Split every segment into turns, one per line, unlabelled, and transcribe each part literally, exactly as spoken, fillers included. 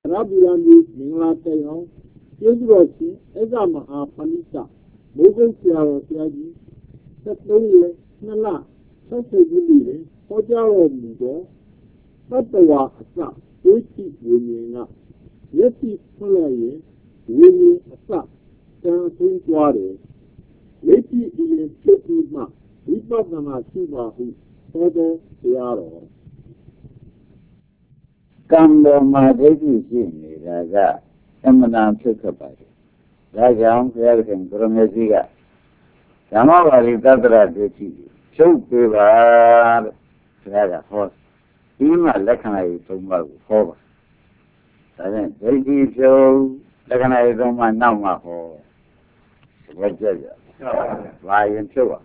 Rabiani, Minglatayong, Yudrosi, Ezama, Panita, Mugu Siaro Siagi, Saturi, Nala, Saturi, Hojaro Mugo, Patawa Asa, Wiki Winina, Yeti Pulaye, Winnie Asa, San Twinquare, Leti in Chipima, Wipama Siva, Todo Siaro.
Kando Madheti Sini, Raga, Emanam Tukabari, Rajam, Ferkin, Gromesiga, Yamavari Dadra Deti, Chukivar, Raga Horse, Ima Lakanai Tumba Hova. Then Deti Joe, Lakanai Doma Nama Ho, Vajaja, Vayan Chua,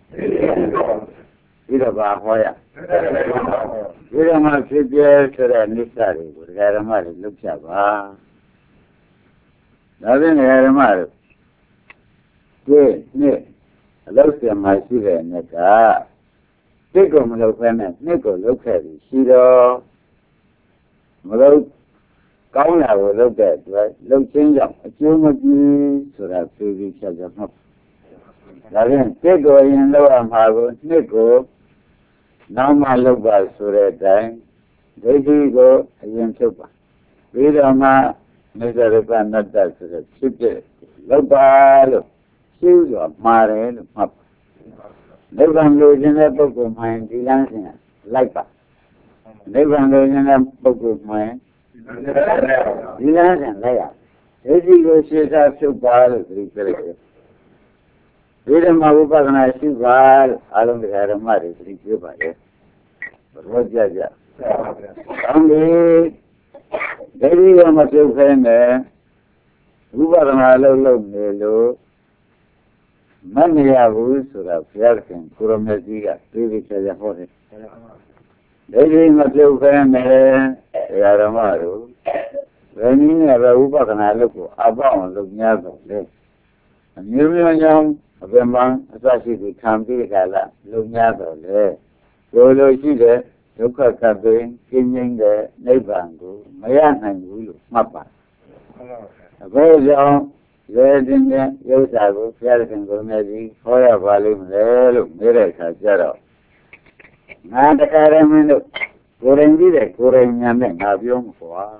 Ida Hoya. We don't have to be able to necessary, but I am not look at ah. Nothing I am not. Good, Nick. I look at my sugar and Nick. Ah, take on the pen, Nico, look at it. See the Mother Kauna will look at, right? Look, change up. A few of you so that two weeks as a month. Nothing, take away in lower Margot, Nico. Now my look by Sura time, they do go again super. We don't know, Mister Ripan, not that to the chip. Look by look, shoes of Marin, up. Live and lose in a book of mine, the dancing, like that. Live and lose in a book of mine, the dancing, like that. They do go shoes up to bar, three pillars. We don't know about an ice bar, I don't have a marriage, three pillars. But what's that? Only very much of them, who are an allo melo, many avus or a fiarkin, Kuromesiga, three weeks as a horse. Very much of them, Yaramaru, when you have a Uba and I look about looking at them. And you are young, of a man, as I see the country, looking at them. Solo Chile, Luca Cabin, Kinning the Nebango, Mayan Mapa. A very long, red in the Yosago, Fiarkan Gomezi, Hoya Valim, Lelo, Miraka Zero. Not a caramel, Kurendi, the Kuren Avion for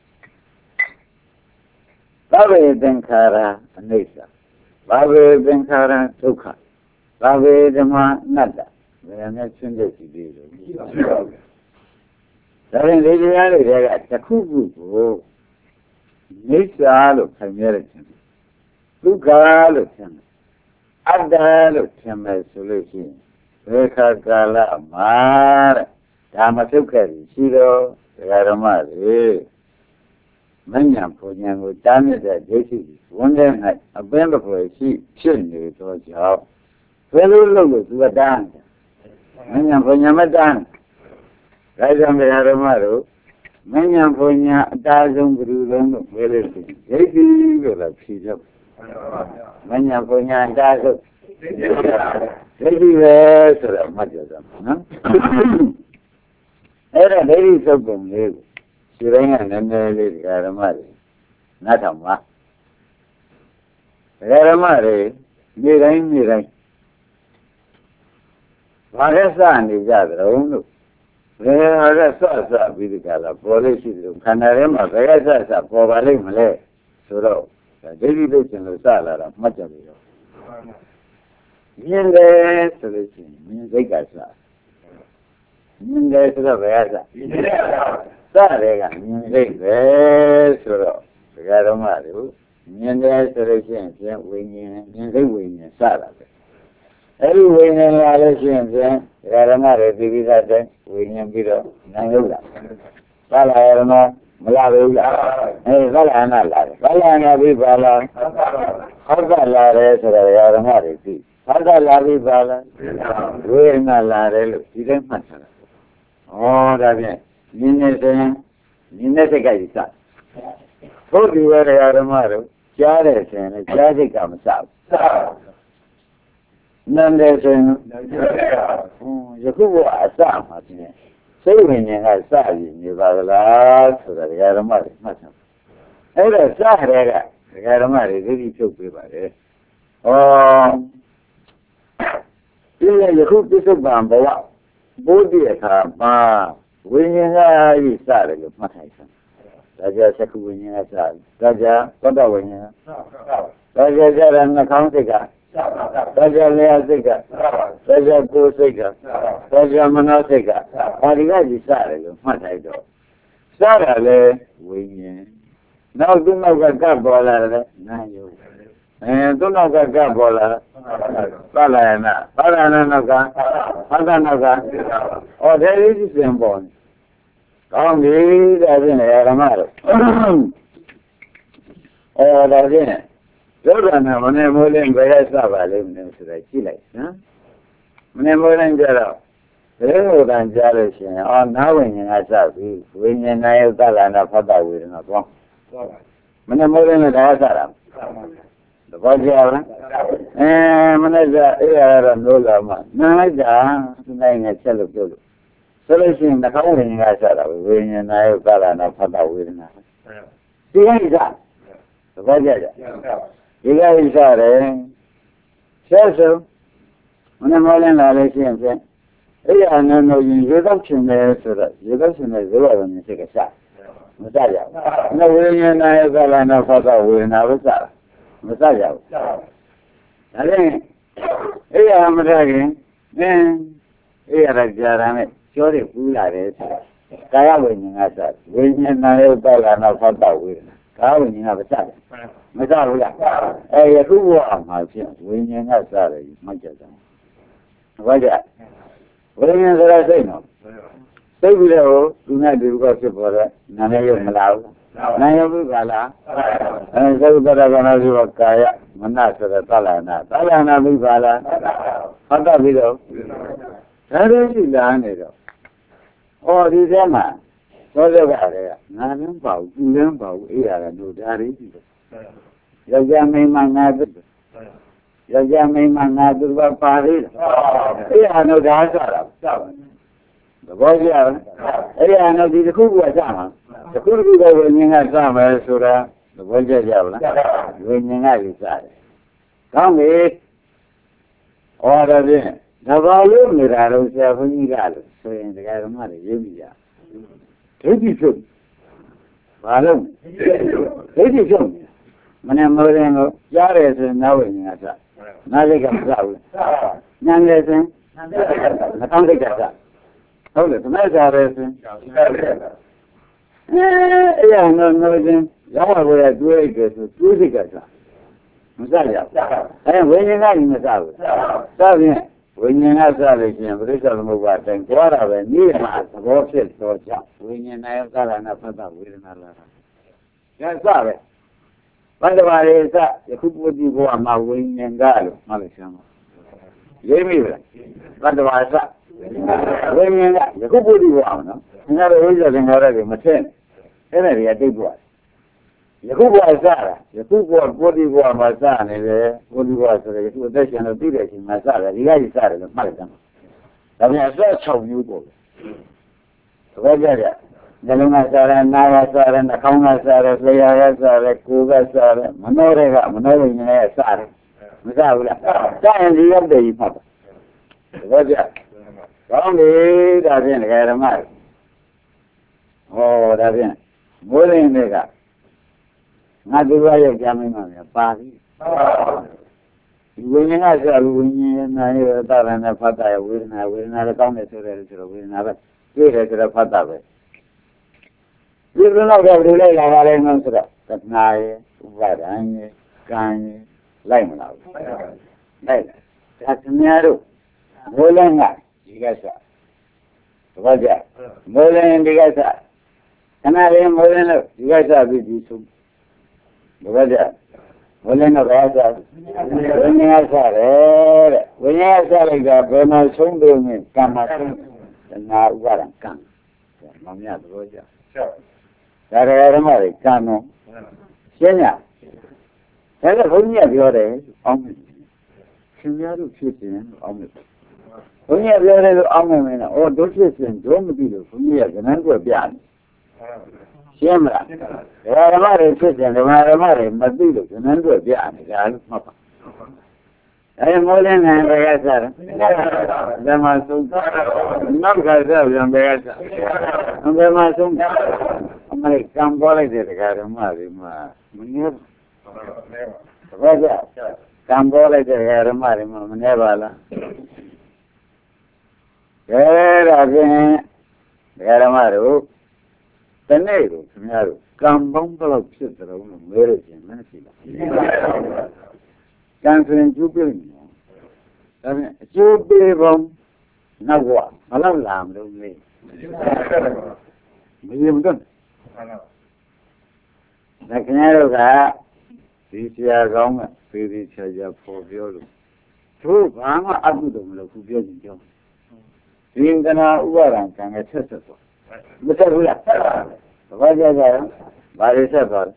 Babe Benkara, Nesa. Babe Benkara, Tuka. Babe Dema, Nada. I am not sure that you do. Then they got the cuckoo. Nature of American. Lugal of him. Adal of him as solution. Reka Gala, Mar, Tamasukari, Shiro, Yaramari. Many of them would damage that this is one day a band of a sheep shouldn't do it was job. Well, look, you are done. Many of them are done. Right on the Aramaru, many of them are dozen group of relatives. They will have seized up. Many of them are dozen. They will have much of them. There are ladies of them live. Sirena and the lady Aramari. Not a ma. Aramari, Mirai, Mirai. Marasa is other own. There are a source of Vidicala, police, Canarema, Reza, Povalim, Malay, Suro, the daily vision of Sala, much of it. In the solution, music as that. In the Reza. Sarega, music, Suro, Garamari, in the solution, winning, winning, Sala. Every winning relation, Yaramare, Divida, winning Bido, Nangula. Balayana, Malavula, Valana, Valana, Vivala, Hogala, Yaramari, Hogala, Vivala, Ruina Lare, didn't matter. Oh, that is, Ninese, Ninese Gaisa. Told you where Yaramaro, Jares and Jadi comes out. None there, Yakubu Asam, saving in our side in the last so that Yaramari, အဲ့တော့စားရဲကဒကာဓမ္မတွေဒိဋ္ဌိဖြုတ်ပေးပါလေဩဒီယခုပြစ္ဆုတ်ပံဘဝဘုဒ္ဓရဲ့အခါမှာဝိညာဉ်ကဤစတယ်လို့မှတ်ထားစမ်းဒါကြသက္ကဝိညာဉ်ကစတယ်ဒါကြသောတဝိညာဉ်ဒါကြကြရနှခေါင်းစိတ်ကဒါကြလျှာစိတ်ကဒါကြကိုယ်စိတ်ကဒါကြမနောစိတ်ကဘာဒီကကြီးစတယ်လို့မှတ်ထားတော့စတာလေဝိညာဉ်နောက်သူ့နောက်ကကပ်ပေါ်လာတယ်နာယုအဲသူ့နောက်ကကပ်ပေါ်လာသလယနာသလယနာနောက်ကသတ္တနောက်ကဩဒေဝိစင်ပေါ်နေကောင်းပြီဒါဖြင့်ဓမ္မတို့ဩဒါဖြင့်ဒုက္ခနာမနေမိုးလင်းဘယ်ရစပါလိမ့်မလဲဆိုတာကြည့်လိုက်နော်မနေမိုးလင်းကြတော့ဘယ်လိုတန်ကြားလို့ရှိရင်အော်နာဝိညာဉ်ကစပြီဝိညာဉ်နာယုသလနာဖတ်တဝေဒနာကောင်းမနေမိုးလင်းလည်းဒါစတာသဘောကျလားအဲမနေ့ကအဲ့ရတော့လို့လာမှနားလိုက်တာသူနိုင်ငယ်ချက်လို့ပြောလို့ဆိုလို့ရှိရင်နှခေါင်းဝိညာဉ်ကစတာဝိညာဉ်နာယုသလနာဖတ်တဝေဒနာဒီကိစ္စသဘောကျကြဒီကိစ္စတယ်ဆက်စုံမနေ့မိုးလင်းလာလို့ရှိရင်ဖြင့်အဲ့ရနော်နော်ရင်ရေတော့ချင်တယ်ဆိုတော့ရေတော့ချင်တယ်ဇေဝရမြင်စိတ်ကစမစကြဘူးနော်ဝိညာဉ်နာယုသလနာဖတ်တဝေဒနာပဲစတာမစကြဘူးဒါလည်းအဲ့ရမထခင်အင်းအဲ့ရကြာတာနဲ့ကျောတယ်ပူးလာတယ်ဆိုတာကာယဝိညာဉ်ကစဝိညာဉ်နာယုသလနာဖတ်တဝေဒနာကာယဝိညာဉ်ကမစတယ်မစဘူးလားအဲယခုဘဝမှာဖြင့်ဝိညာဉ်ကစတယ်မှတ်ကြတယ်ဘာကြဝိညာဉ်ဆိုတာစိတ်နော်စိတ်ပြီးတော့သူနဲ့ဒီဘကဖြစ်ပေါ်တဲ့နာနဲ့ရုပ်မလားဘူးနာယုကလားအဲသုတ္တရကနာဆိုတော့ကာယမနဆိုတဲ့သလနာသလနာပြီးပါလားဟတ်တော့ပြီးတော့ဒါတွေရှိလာနေတော့ဩဒီထဲမှာသောဇကလည်းငါလည်းပေါ့သူလည်းပေါ့အေးရတယ်တို့ဒါတွေရှိတယ်ယောက်ျားမိန်းမငါတို့ယောက်ျားမိန်းမငါတို့ကပါသေးတယ်အေးရတော့ဒါစတာစပါသဘောကျလားအဲ့ဒီအနောက်ဒီတစ်ခုကစမှာတစ်ခုတစ်ခုကဝိညာဉ်ကစမယ်ဆိုတာသဘောကျကြပါလားဝိညာဉ်ကကြီးစတယ်ကောင်းပြီဟောတယ်ဖြင့်ဒါပါလို့နေတာတော့ဆရာဘုန်းကြီးကလို့ဆိုရင်တရားဓမ္မတွေရေးမိကြဒိဋ္ဌိချုပ်ဘာလို့ဒိဋ္ဌိချုပ်မနဲ့မိုးရင်ကိုကြားတယ်ဆိုရင်နာဝိညာဉ်ကစနာစိတ်ကမစဘူးညံတယ်ဆိုရင်နှာခေါင်းစိတ်ကစဟုတ်တယ်သမက်စားရဲဆိုအဲအဲ့ရနော်နော်ချင်းရောက်ရတဲ့တွေးကြဆိုတွေးစိတ်ကစားမစားရအဲဝိညာဉ်ကကြီးမစားဘူးစားဖြင့်ဝိညာဉ်ကစားလို့ရှိရင်ပရိစ္ဆေသမုပ္ပါတိုင်ကြွားတာပဲနေမှာသဘောဖြစ်တော့ကြောင့်ဝိညာဉ်နဲ့စားတာနဲ့ဖတ်တာဝေဒနာလာတာကျစားပဲဘန္တဘာရေစယခုပုဒ်ဒီဘဝမှာဝိညာဉ်ကလို့မှတ်လို့ရှင်းပါရေးမိလားဘန္တဘာစဝိညာဉ်ကယခုပုဒ်ဒီဘဝအောင်နော်ငါတို့ဝိဇ္ဇာသင်္ခါရတွေမထည့်နဲ့အဲ့ဒါတွေကတိတ်သွားယခုဘဝစတာယခုဘဝပုဒ်ဒီဘဝမှာစနေတယ်ပုဒ်ဒီဘဝဆိုတော့ယခုအသက်ရှင်လို့သိတဲ့အချိန်မှာစတယ်ဒီကကြီးစတယ်လို့မှတ်လိုက်တယ်ဒါပြန်အစ၆မျိုးပေါ့သဘောကျကြနှလုံးကစားတယ်နားကစားတယ်နှာခေါင်းကစားတယ်လျှာကစားတယ်ကိုယ်ကစားတယ်မနှောတွေကမနှောဝိညာဉ်ကစားတယ်မစားဘူးလားစားရင်ဒီရောက်တယ်ကြီးမှတ်တယ်သဘောကျကောင်းပြီဒါဖြင့်ဒကာဓမ္မဟောဒါဖြင့်မိုးလင်းတွေကငါတို့ရောက်ကြမင်းပါဗျာပါပြီဒီဝိညာဉ်ကစားဝိညာဉ်နာရတာနဲ့ဖတ်တာဝေဒနာဝေဒနာလည်းကောင်းတယ်ဆိုတယ်ဆိုတော့ဝေဒနာပဲတွေ့တယ်ဆိုတော့ဖတ်တာပဲဒီလိုတော့ဘယ်လိုလဲလာပါလဲနော်ဆိုတော့သနာရေဥပါဒံရေကံရေလိုက်မလားဘူးလိုက်ဒါသမားတို့မိုးလင်းကဒီကစားသဘောကျမိုးလင်းဒီကစားခဏလေးမိုးလင်းလို့ဒီကစားပြီးဒီဆုံးသဘောကျဝိညာဉ်တော့ဘာသာဝိညာဉ်စားတယ်တဲ့ဝိညာဉ်စားလိုက်တာဘယ်မှာဆုံးတယ်နဲ့ကံမှာဆုံးသနာဥပါဒံကံမမြတ်သဘောကျဒါရဓမ္မတွေကံတော့ရှင်းရဒါကဘုန်းကြီးကပြောတယ်အောင်းမယ်ရှင်များတို့ဖြစ်ခြင်းအောင်းမယ်ဘုန်းကြီးကပြောတယ်လို့အောင်းမယ်မင်းတော့အော်တို့ဖြစ်ခြင်းတို့မသိလို့ဘုန်းကြီးကကဏ္ဍကွက်ပြတယ်ရှ Siembra. Era mare, c'è mare, mare, ma dillo che non due piani, ma fa. E muore ne ragazza. Da ma su. Non casa, non ragazza. Non da ma su. Ma il campo le deve fare male, ma non guarda. Campo le deve fare male, ma non ne va. Era che era mare. Tenero, signore, campando la pizza, uno muore, non si va. Canzone in giubilo, giubilo, una qua, ma la lambda, un mese. Mi dicono, la canero che si sia come, si dice già proprio. Tu, ma ha avuto un lo cubio di giorno. Vincono uguale anche a certo. Betul pula. Baca aja, baca ber.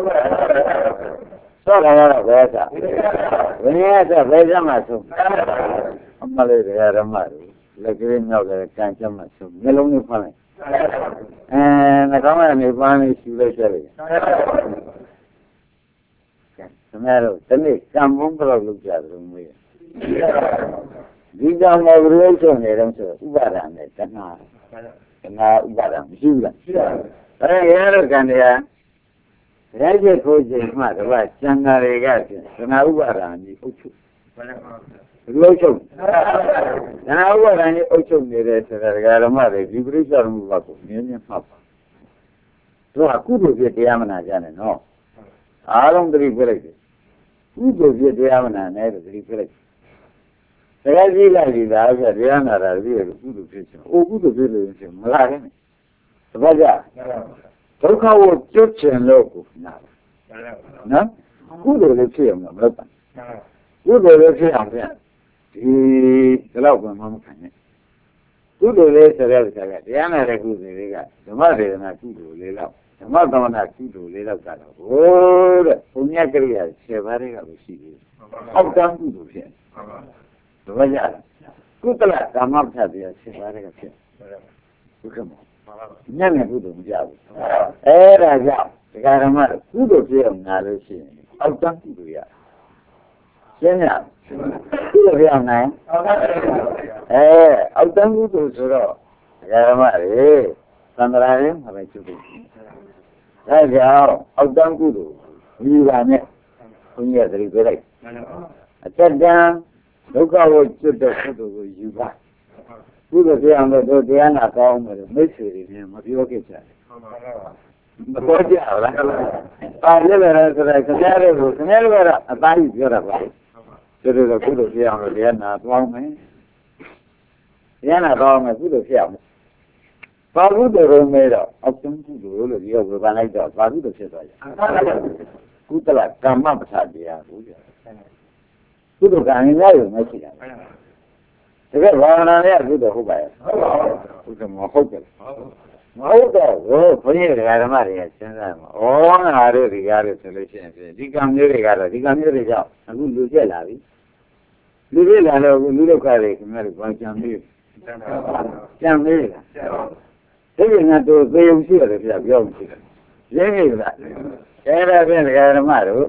Soalnya baca. Ini ada baca masuk. Amal dia ramai. Lagi ni nak kancam masuk. Melong ni mana? Eh, nak kamu ni mana sudah cari? Sebenarnya, tadi kampung kalau lu cari rumah. Di dalam negeri itu ni ramai. Ubaran ni, tanah. Kena ubaran, juga. Orang yang kan dia, raja kerja macam apa? Jangan rega, kena ubaran ni ucu. Ucu. Kena ubaran ni ucu ni dia sekarang ramai. Diberi jarum baku, ni ni apa? Tu aku tu dia mana jane, no. Alam beri beri. Tu tu dia mana, ni beri beri. Saya juga juga ada dia nara dia kudu macam, oh kudu macam malah ni, sebab tu kau cucian loku, nah, nah, kudu macam apa? Kudu macam apa? Di kalau pun mahu kan, kudu macam apa? Dia nara kudu juga, semua dia nak kudu lelau, semua tu nak kudu lelau kalau, oh, punya kerja sebab dia kalau sih, apa kudu macam? Baca, kutelah kamar sahaja sebarang apa. Bukan, jangan kudu menjauh. Eh raja, sekarang mana kudu dia mengalir sini. Altang kudu ya. Siapa? Kudu dia mana? Eh, altang kudu suruh. Sekarang mana? Eh, sandralem apa itu? Raja, altang kudu. Ini mana? Punya dari berai. Ajar Luka wo cuta kudu wo yuba. Kudu dia ambil tu dia nak kau ambil, mesti ni mesti okey cah. Betul dia lah. Pada lepas tu kenal tu, kenal berat, apa itu berat. Jadi tu kudu dia ambil dia nak kau ambil. Dia nak kau ambil kudu dia ambil. Baru tu rumah dah, option kudu lo dia berbanyak dah, baru tu siapa? Kudu lah kamar besar dia, kudu. Kudu kan ini ayo macam ni. Sebab orang ni aku dah hubai. Kudu mahu ke? Mahu ke? Oh, punya negara mana ya? Cina. Oh, ada negara selection. Di kami negara, di kami negara. Aku lupa lagi. Lupa lagi aku lupa kali. Kemarin macam ni. Macam ni. Jadi nak tu bayar sih ada siapa bayar sih. Jadi tak. Cara apa negara mana?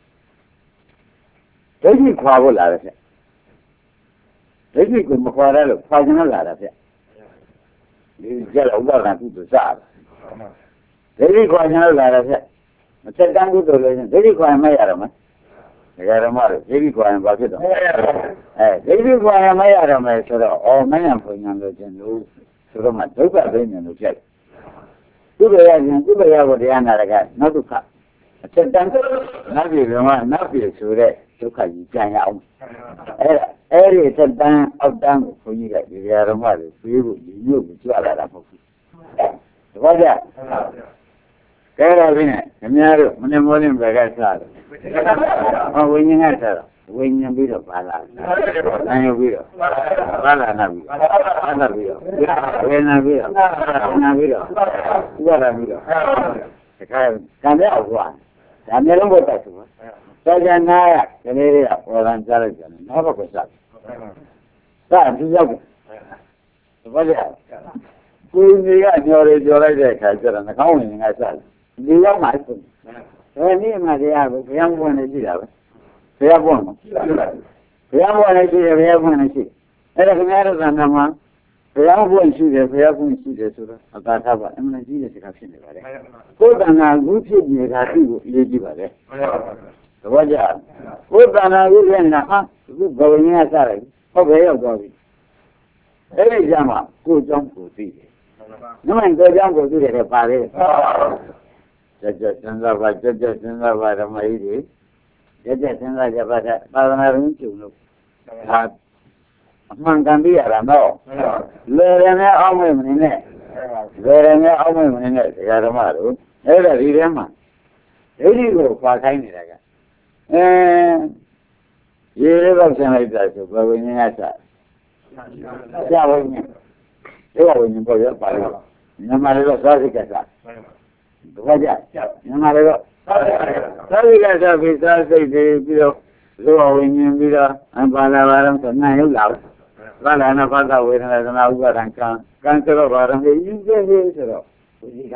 Jadi kau lah ada. Jadi kau mahu ada lo, kau jangan lah ada. Ini jalan ubah tu besar. Jadi kau jangan lah ada. Macam tangguh tu le. Jadi kau yang mana ramai? Negara mana? Jadi kau yang bagi tu. Eh, jadi kau yang mana ramai? Sudah, oh mana punya lo jenuh. Sudah macam tu apa punya lo jadi. Tu bayar, tu bayar kau dia nak agak, nak tu kah? Macam tangguh, nak beli rumah, nak beli surat. Suka jangan awam. Eh, eh, tentang awam punya dia ramai, periuk, periuk jual ada apa? Sebab dia, kalau ni, kami ada mana mana berkata, oh ini ada, ini yang biru pala, ini biru, pala nak biru, pala biru, ini nak biru, nak biru, jual biru. Sekarang kami awam, kami orang buat apa? Saya nak, kini dia orang cari kan, apa kau cakap? Tak, dia jauh. Sebab dia, ကိုယ်ကြီးကညော်ရကြော်လိုက်တဲ့အခါကျတော့နှာခေါင်းဝင်ငါစတယ်ဒီရောက်မှဆိုဒါနည်းမှတရားကိုဘုရားဘုရားနဲ့ရှိတာပဲဘုရားဘုရားဘုရားဘုရားနဲ့ရှိတယ်ဘုရားဘုရားနဲ့ရှိအဲ့ဒါခင်ဗျားတို့ကံမှာဘုရားဘုရားရှိတယ်ဘုရားဘုရားရှိတယ်ဆိုတော့အသာထားပါအမှန်ကြီးတဲ့စကားဖြစ်နေပါလေကိုယ်တဏ္ဍာကူဖြစ်နေတာသူ့ကိုအရေးကြီးပါလေသဘောကျကိုယ်တဏ္ဍာကူဖြစ်နေတာဟာအခုဘဝရင်းကစတယ်ဟုတ်ပဲရောက်သွားပြီအဲ့ဒီကြမှာကိုယ်ကြောင့်ကိုသိတယ်နမန်ကိုယ်ကြောင့်ကိုသိတယ်ပါလေကြကြစဉ်းစားပါကြကြစဉ်းစားပါဓမ္မကြီးတွေကြကြစဉ်းစားကြပါတဲ့သာသနာ့ရင်းကျုံလို့ဟာအမှန်ကန်ပြရတာတော့လေရနဲ့အောက်မဲ့မနေနဲ့လေရနဲ့အောက်မဲ့မနေနဲ့ဒကာဓမ္မတို့အဲ့ဒါဒီထဲမှာဒိဋ္ဌိကိုခွာခိုင်းနေတာကအဲရေလေးတော့ဆင်းလိုက်တာဆိုဘယ်ဝင်ငါစားဆရာဝင်ဒီကဝင်ပေါ်ရပါလိမ့်ညမလေးတော့စားစိတ်ကစားဘာကြညမလေးတော့စားစိတ်ကစားပြီးစားစိတ်တွေပြီးတော့လောဝင်မြင်ပြီးတော့အပါလာပါတော့ဆိုနိုင်ရောက်လာဘာလာနာဘာသာဝေဒနာသနာဥပါဒံကံကံဆိုတော့ဘာတော့ရင်းကျဲဟေးဆိုတော့ဘုရားက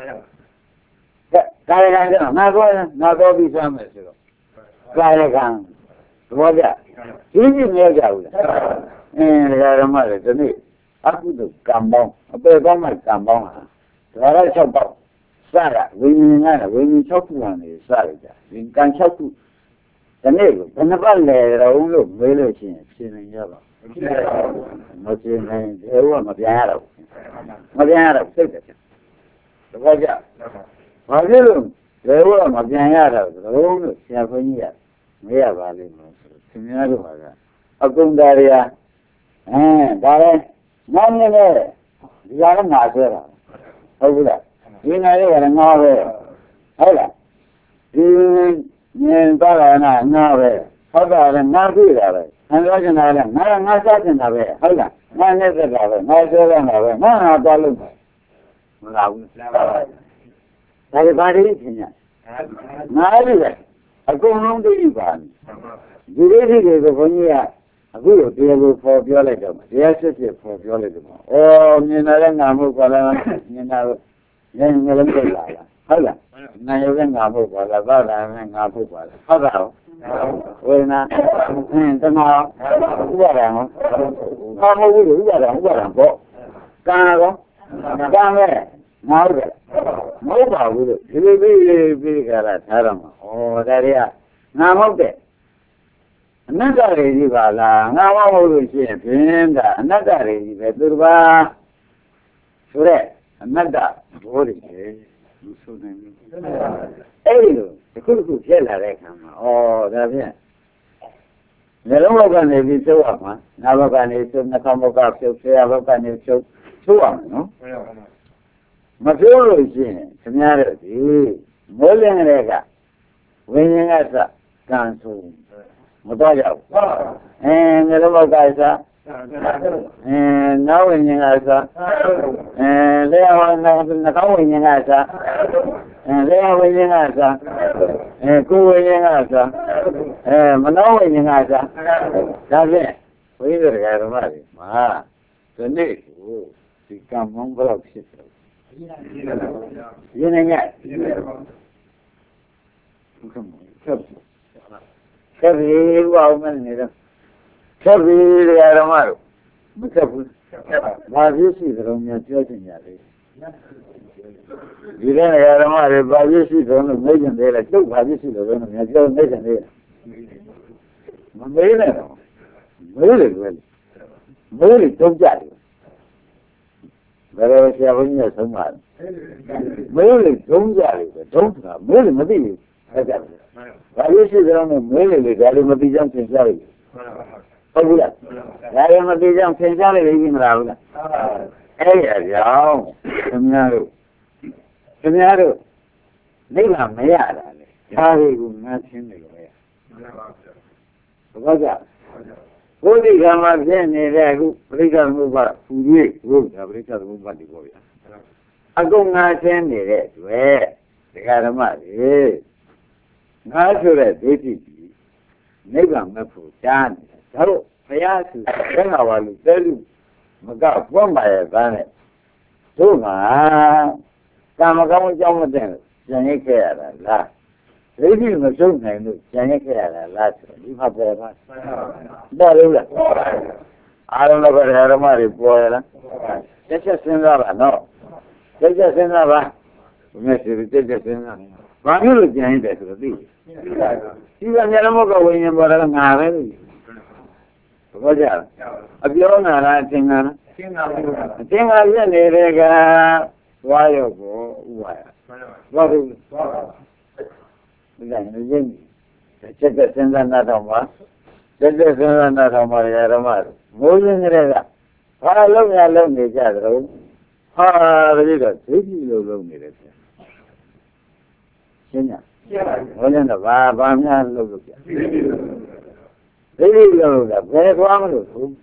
ကာယကံကငါတော့ငါတော့ပြီးစားမယ်ဆိုတော့ကာယကံသဘောကျဒီကြီးမရောက်ကြဘူးလားအင်းဒါရမလည်းဒီနေ့အကုသိုလ်ကံပေါင်းအပေကောင်းမှကံပေါင်းဟာဒါရ၆ပေါက်စရဝိညာဉ်ကဝိညာဉ်၆ခုကနေစရကြဒီကံ၆ခုဒီနေ့ဘယ်နှပတ်လဲတော့လို့မေးလို့ရှိရင်ဖြေနိုင်ကြပါမဖြေနိုင်တယ်ဘယ်ကမပြန်ရတော့မပြန်ရတော့စိတ်တယ်သဘောကျဘာဖြစ်လို့ဘယ်ကမပြန်ရတော့လို့ဆရာခွန်ကြီးကမေးရပါလိမ့်မယ်ဆိုခင်ဗျားတို့ကအကုန်သားရအဲဒါလည်းငါနဲ့လေဒီကလည်းငါဆွဲတာဟုတ်ဘူးလားဒီငါလေးကလည်းငါပဲဟုတ်လားဒီမြင်သွားတာကငါပဲဟုတ်တာလည်းငါသိတာပဲအပြောချင်တာလည်းငါငါစားချင်တာပဲဟုတ်လားငါနဲ့သက်တာပဲငါဆွဲတာပဲငါငါသွားလို့မလာဘူးဒါကဘာတွေဖြစ်ညာငါလည်းပဲအကုန်လုံးသိပါဒီလိုဒီလိုကိုဘုန်းကြီးကအခုတော့တရားကိုပေါ်ပြောလိုက်တော့တရားစစ်စစ်ပေါ်ပြောလိုက်တော့ဩမြင်လာတဲ့ငါမှုပါလားမြင်လာတော့ငယ်ငယ်လုံးတွေ့လာလားဟုတ်လားနာယုံငါမှုပါလားဘာသာနဲ့ငါမှုပါလားဟုတ်တာဝေဒနာအင်းတနာဥပါဒံဘာမဟုတ်ဘူးဥပါဒံဥပါဒံပေါ့ကံကောကံပဲငါဟုတ်တယ်မဟုတ်ပါဘူးလို့ဒီလိုပြီးပြီးကြတာထားတော့မှာဩဒါတွေကငါမဟုတ်တဲ့အနတ္တတွေကြီးပါလားငါမဟုတ်လို့ရှိရင်ဖြင့်ဒါအနတ္တတွေကြီးပဲသူတစ်ပါးဆိုတဲ့အနတ္တဘောတွေလေလူဆိုနေပြီအဲ့ဒီလိုတစ်ခုတစ်ခုဖြစ်လာတဲ့အခါမှာဩဒါဖြင့်မျိုးလုံးဘောကနေပြီးသိုးရမှာနာဘောကနေသိုးနှခေါင်းဘောကဖြုတ်ဆရာဘောကနေဖြုတ်သိုးရမှာနော်မဖြုတ်လို့ရှိရင်ခင်ဗျားတို့ဒီမိုးလင်းတဲ့ကဝိညာဉ်ကစကံဆိုမတော့ရောက်အဲမျိုးလုံးဘောကစားအဲနောက်ဝိညာဉ်ကစားအဲလေဟောနှခေါင်းဝိညာဉ်ကစားအဲလေဝိညာဉ်ကစားအဲကိုယ်ဝိညာဉ်ကစားအဲမနောဝိညာဉ်ကစားဒါဖြင့်ဘုရားတရားဓမ္မတွေမှာဒီနေ့ကိုဒီကံမောင်းဘလောက်ဖြစ်တယ်ရင်းနေငယ်ဆက်ဆက်ပြီးဘာမှမနေတော့ဆက်ပြီးတရားဓမ္မတို့မဆက်ဘူးဘာဖြစ်စီတော်များပြောချင်ကြလေဒီတဲ့တရားဓမ္မတွေဘာဖြစ်စီတော်လို့မေးကြတယ်လေကျုပ်ဘာဖြစ်စီတော်လို့များပြောမေးကြတယ်မမေးနဲ့တော့မေးတယ်ကွယ်မေးတယ်တုံးကြတယ်ဘယ်လိုဆရာဘုန်းကြီးကဆုံးပါတယ်မေးတယ်တုံးကြတယ်တုံးတာမေးတယ်မသိဘူးအဲ့ဒါဘာဖြစ်စီတော်လို့မေးတယ်လေဒါလည်းမသိကြသင်ကြားတယ်ဟုတ်ဘူးလားဒါလည်းမသိကြသင်ကြားလိုက်ပြီမလားဘူးလားအဲ့ရကြောင်းခင်ဗျားတို့ခင်ဗျားတို့နိဗ္ဗာန်မရတာလေဒါတွေကိုငါရှင်းနေလို့ရဘာကြောင့်ဘုဒ္ဓကမှာဖြစ်နေတဲ့အခုပရိက္ခသမုပ္ပါပူကြီးဘုရားပရိက္ခသမုပ္ပါဒီပေါ့ဗျာအကုန်ငါရှင်းနေတဲ့အတွက်ဒကာဓမ္မတွေငါဆိုတဲ့ဒိဋ္ဌိကြီးနိဗ္ဗာန်မဖို့ကြားနေတယ်ဒါတော့ဘုရားဆိုတဲ့ငါပါလို့တဲလူမကပွန့်ပါရဲ့သားနဲ့တို့မှာကာမကောင်းအကြောင်းမသိလို့ဉာဏ်ရစ်ခဲ့ရတာလားဒိဋ္ဌိမဆုံးနိုင်လို့ဉာဏ်ရစ်ခဲ့ရတာလားဆိုဒီမှာပေါ်ပါပေါ်လို့လားအားလုံးတော့ဓမ္မတွေပေါ်ရလားတက်ချက်စဉ်းစားပါနော်တက်ချက်စဉ်းစားပါဘုရားရှင်တက်ချက်စဉ်းစားဘာလို့လို့ဉာဏ်ရစ်တယ်ဆိုတော့သိပြီဒီကမျက်လုံးကဝိညာဉ်ပေါ်တာငါပဲလို့ဘောကြအပြောနာလားအသင်္ကာလားအသင်္ကာပါဘူးအသင်္ကာပြည့်နေတဲ့ကသွားရောကိုဥပါရသွားဘူးသွားပါဒီကနေ့ရင်းချက်ချက်စဉ်းစားနာတော့မှာချက်ချက်စဉ်းစားနာတော့မှာဓမ္မမိုးရင်းကလေးကဘာလုံးရလုံးနေကြသလဲဟာတတိတော့ဒိဋ္ဌိလုံးလုံးနေတယ်ရှင်းညာရှင်းပါပြီဘုရားကဘာဘာများလုံးလို့ပြဒိဋ္ဌိလုံးကဘယ်သွားမလို့ဘူး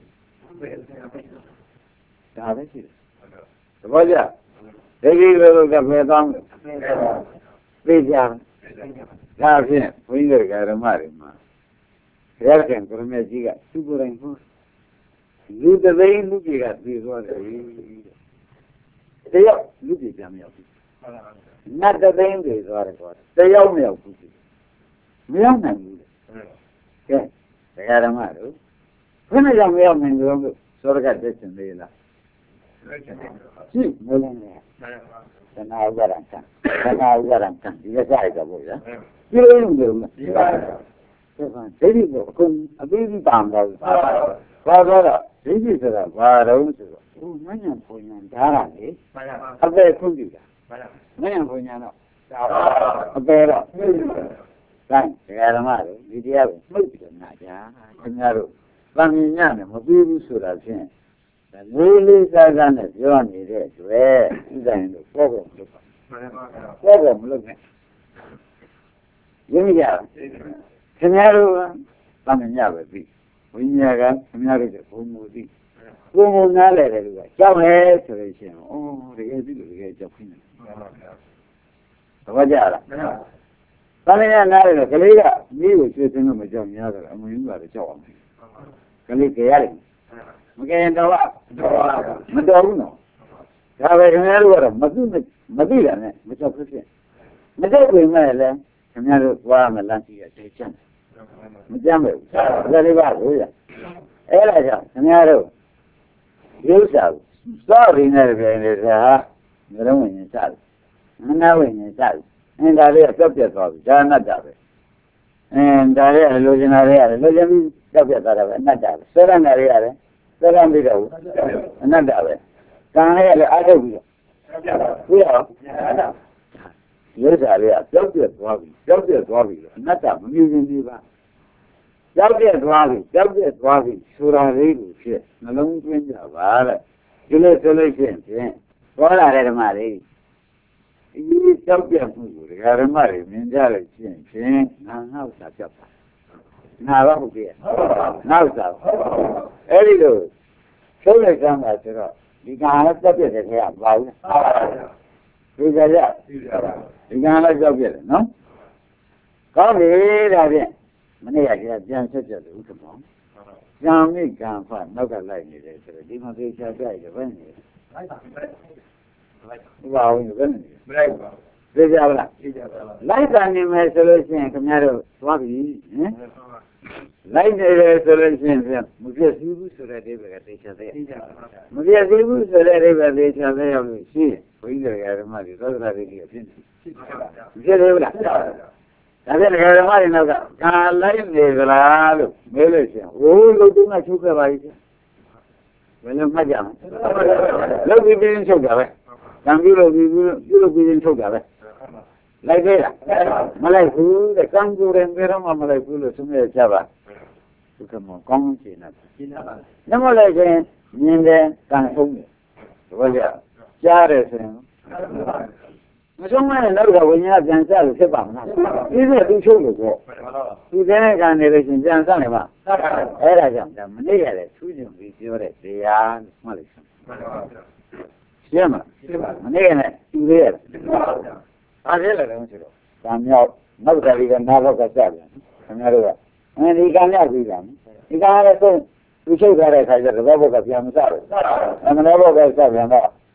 ဒါပဲရှိတယ်သဘောကျဒိဋ္ဌိလုံးကဘယ်သွားမလို့သိကြဒါဖြင့်ဘုန်းကြီးတို့ဓမ္မတွေမှာဘုရားရှင်ကိုရမေကြီးကသူ့ကိုယ်တိုင်ဟောလူတသိန်းလူကြီးကသိသွားတယ်တယောက်လူကြီးပြန်မရောက်ဘူးနတ်တသိန်းသိသွားတယ်ကွာတယောက်မရောက်ဘူးမရောက်နိုင်ဘူးကဲတရားဓမ္မတို့ဘယ်နဲ့ကြောင့်မရောက်နိုင်ကြလို့သောရကတက်ရှင်သေးလားရှိမလို့နဲ့သနာဥပါဒံကံသနာဥပါဒံကံဒီကစားရတော့ဘုရားဒီလိုမျိုးလို့ဒီပါဆိုတော့ဒိဋ္ဌိကိုအကုန်အပြီးပြီးပါမှာပါပါတော့ဒိဋ္ဌိဆိုတာဘာတော့ဆိုတော့ဟိုမဉ္ဇဉ်ပုံညာဓာတ်လေအပေခွင့်ပြုတာမဉ္ဇဉ်ပုံညာတော့အပေတော့ဒါတရားဓမ္မတွေဒီတရားကိုမှုတ်ပြီးနာကြခင်ဗျားတို့တန်မြင်ညနဲ့မပြီးဘူးဆိုတာဖြင့်လေးလေးစားစားနဲ့ပြောနေတဲ့တွေ့ဥဒ္ဒရင်တို့ပေါ်ပေါ်မလုပ်ပါပေါ်ပေါ်မလုပ်နဲ့ရင်းကြခင်ဗျားတို့တန်မြင်ညပဲပြီးဝိညာဉ်ကခင်ဗျားတို့ကဘုံမူသည်ဘုံမူနားလဲတယ်လို့ကကြောက်လဲဆိုလို့ရှိရင်ဩတကယ်ပြီးလို့တကယ်ကြောက်ခင်းတယ်သဘောကျလားတန်မြင်ညနားလဲကလေးကမိကိုကျွေးသိမ်းလို့မကြောက်များကြလားအမင်းကတော့ကြောက်အောင်ကလေးကြရတယ်မကရင်တော့မတော်ဘူးနော်ဒါပဲခင်ဗျားတို့ကတော့မသိမသိတာနဲ့မကြောက်ဖြစ်ဖြစ်မကြောက်ပြင်မဲ့လည်းခင်ဗျားတို့သွားမယ်လမ်းကြီးရတဲ့ချမ်းမကြမ်းပဲဘူးဒါလေးပါလို့ရအဲ့ဒါကြောင့်ခင်ဗျားတို့ရုပ်စာစောရင်းနဲ့ပြင်နေတာဟာမျိုးလုံးဝင်ရင်စတယ်မနာဝင်ရင်စတယ်အင်းဒါလေးကပြတ်ပြတ်သွားပြီဒါနတ်တာပဲအင်းဒါလေးကလိုချင်တာလေးရတယ်လိုချင်ပြီးပြတ်ပြတ်သွားတာပဲအနတ္တပဲစေရနာလေးရတယ်စေရမပြီးတော့ဘူးအနတ္တပဲကံလေးကလည်းအားထုတ်ပြီးတော့ပြီးတော့ရုပ်စာလေးကပြတ်ပြတ်သွားပြီပြတ်ပြတ်သွားပြီအနတ္တမမြင်ရင်ဒီပါကြောက်ပြက်သွားပြီကြောက်ပြက်သွားပြီဆိုတာလေးကိုဖြစ်နှလုံးသွင်းကြပါတဲ့ဒီလိုဆိုလို့ရှိရင်ဖြင့်ပေါ်လာတဲ့ဓမ္မလေးဒီကြောက်ပြက်မှုကိုဒကာဓမ္မတွေမြင်ကြလို့ရှိရင်ဖြင့်ငါငေါ့စာပြောက်တာငါတော့ဟုတ်ပြီငေါ့စာအဲ့ဒီလိုသုံးလိုက်ကြမှာဆိုတော့ဒီကံလည်းကြောက်ပြက်တယ်ခင်ဗျာပါဘူးဒီကြရဒီကံလည်းကြောက်ပြက်တယ်နော်ကောင်းပြီဒါဖြင့်မနေ့ကပြန်ဆက်ကြတယ်ဥက္ကမော။ဉာဏ်မိကံဖတ်နောက်ကလိုက်နေတယ်ဆိုတော့ဒီမှာသိချာကြရတယ်ဘယ်နေလဲ။လိုက်ပါမယ်။ဘာဝင်ဘယ်နေလဲ။မလိုက်ပါဘူး။သိကြပါလား။သိကြပါလား။လိုက်တာနေမယ်ဆိုလို့ရှိရင်ခင်ဗျားတို့သွားပြီဟင်။လိုက်နေတယ်ဆိုလို့ရှိရင်မပြည့်စည်ဘူးဆိုတဲ့အိဗယ်ကသိချာသေး။သိကြပါလား။မပြည့်စည်ဘူးဆိုတဲ့အိဗယ်သိချာသေးရောက်လို့ရှိရင်ဘုန်းကြီးတွေကဓမ္မတွေသောတာတွေကြီးအဖြစ်ရှိပါပါ။မပြည့်သေးဘူးလား။ဒါဖြင့်ဓမ္မတွေနောက်ကကာလိုက်နေကြလားလို့မေးလို့ရှိရင်ဟိုးလို့တုန်းကချုပ်ခဲ့ပါပြီဘယ်လိုမှတ်ကြမလဲလုပ်ပြီးပြင်းချုပ်တာပဲကံပြုလို့ပြီးပြုလို့ပြင်းချုပ်တာပဲလိုက်သေးလားမလိုက်ဘူးတဲ့ကံကြိုတယ်ဘယ်တော့မှမလိုက်ဘူးလို့သူမျိုးကြပါသူကမောကောင်းရှင်းတာရှင်းတာပါညမလိုက်ရင်မြင်တယ်ကံဆုံးတယ်ဘာကြကြားတယ်ဆိုရင်မဆုံးမနဲ့နောက်ကဝိညာဉ်ပြန်စလို့ဖြစ်ပါမလားဒီလိုသူချုပ်လို့ပေါ့သူတဲ့ကံနေလို့ရှင်ပြန်စနေပါအဲ့ဒါကြောင့်ဒါမနေ့ကလည်းသူ့ကျင်ပြီးပြောတဲ့တရားမှတ်လိုက်စမ်းရှင်းမလားမနေ့ကလည်းသူလေးရတယ်အားရလည်းတော့ဆိုတော့ကံမြောက်နောက်ကလေးကနားဘောက်ကစပြန်ခင်ဗျားတို့ကအဲဒီကံမြောက်ပြီးတာဒီကံလည်းသူသူချုပ်ထားတဲ့ခါကျတော့ဘောက်ကပြန်မစဘူးအမနောဘောက်ကစပြန်တော့ဒီ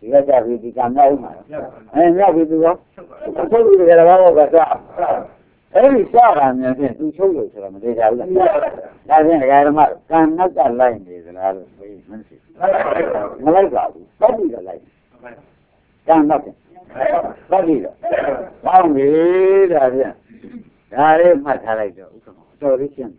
ဒီကကြပြီးဒီကမြောက်မှာအဲမြောက်ပြီးသူကချုပ်ပြီးကြတော့ဘာကစားအဲ့ဒီစားတာများဖြင့်သူချုပ်လို့ဆိုတော့မသေးကြဘူးလားဒါဖြင့်ဒကာဓမ္မကံနောက်ကလိုက်နေသလားလို့မေးမသိဘူးမလိုက်ပါဘူးပတ်ပြီးတော့လိုက်ကံနောက်ကပတ်ပြီးတော့ပေါင်းပြီဒါဖြင့်ဒါလေးမှတ်ထားလိုက်တော့ဥက္ကမတော်လေးရှင်း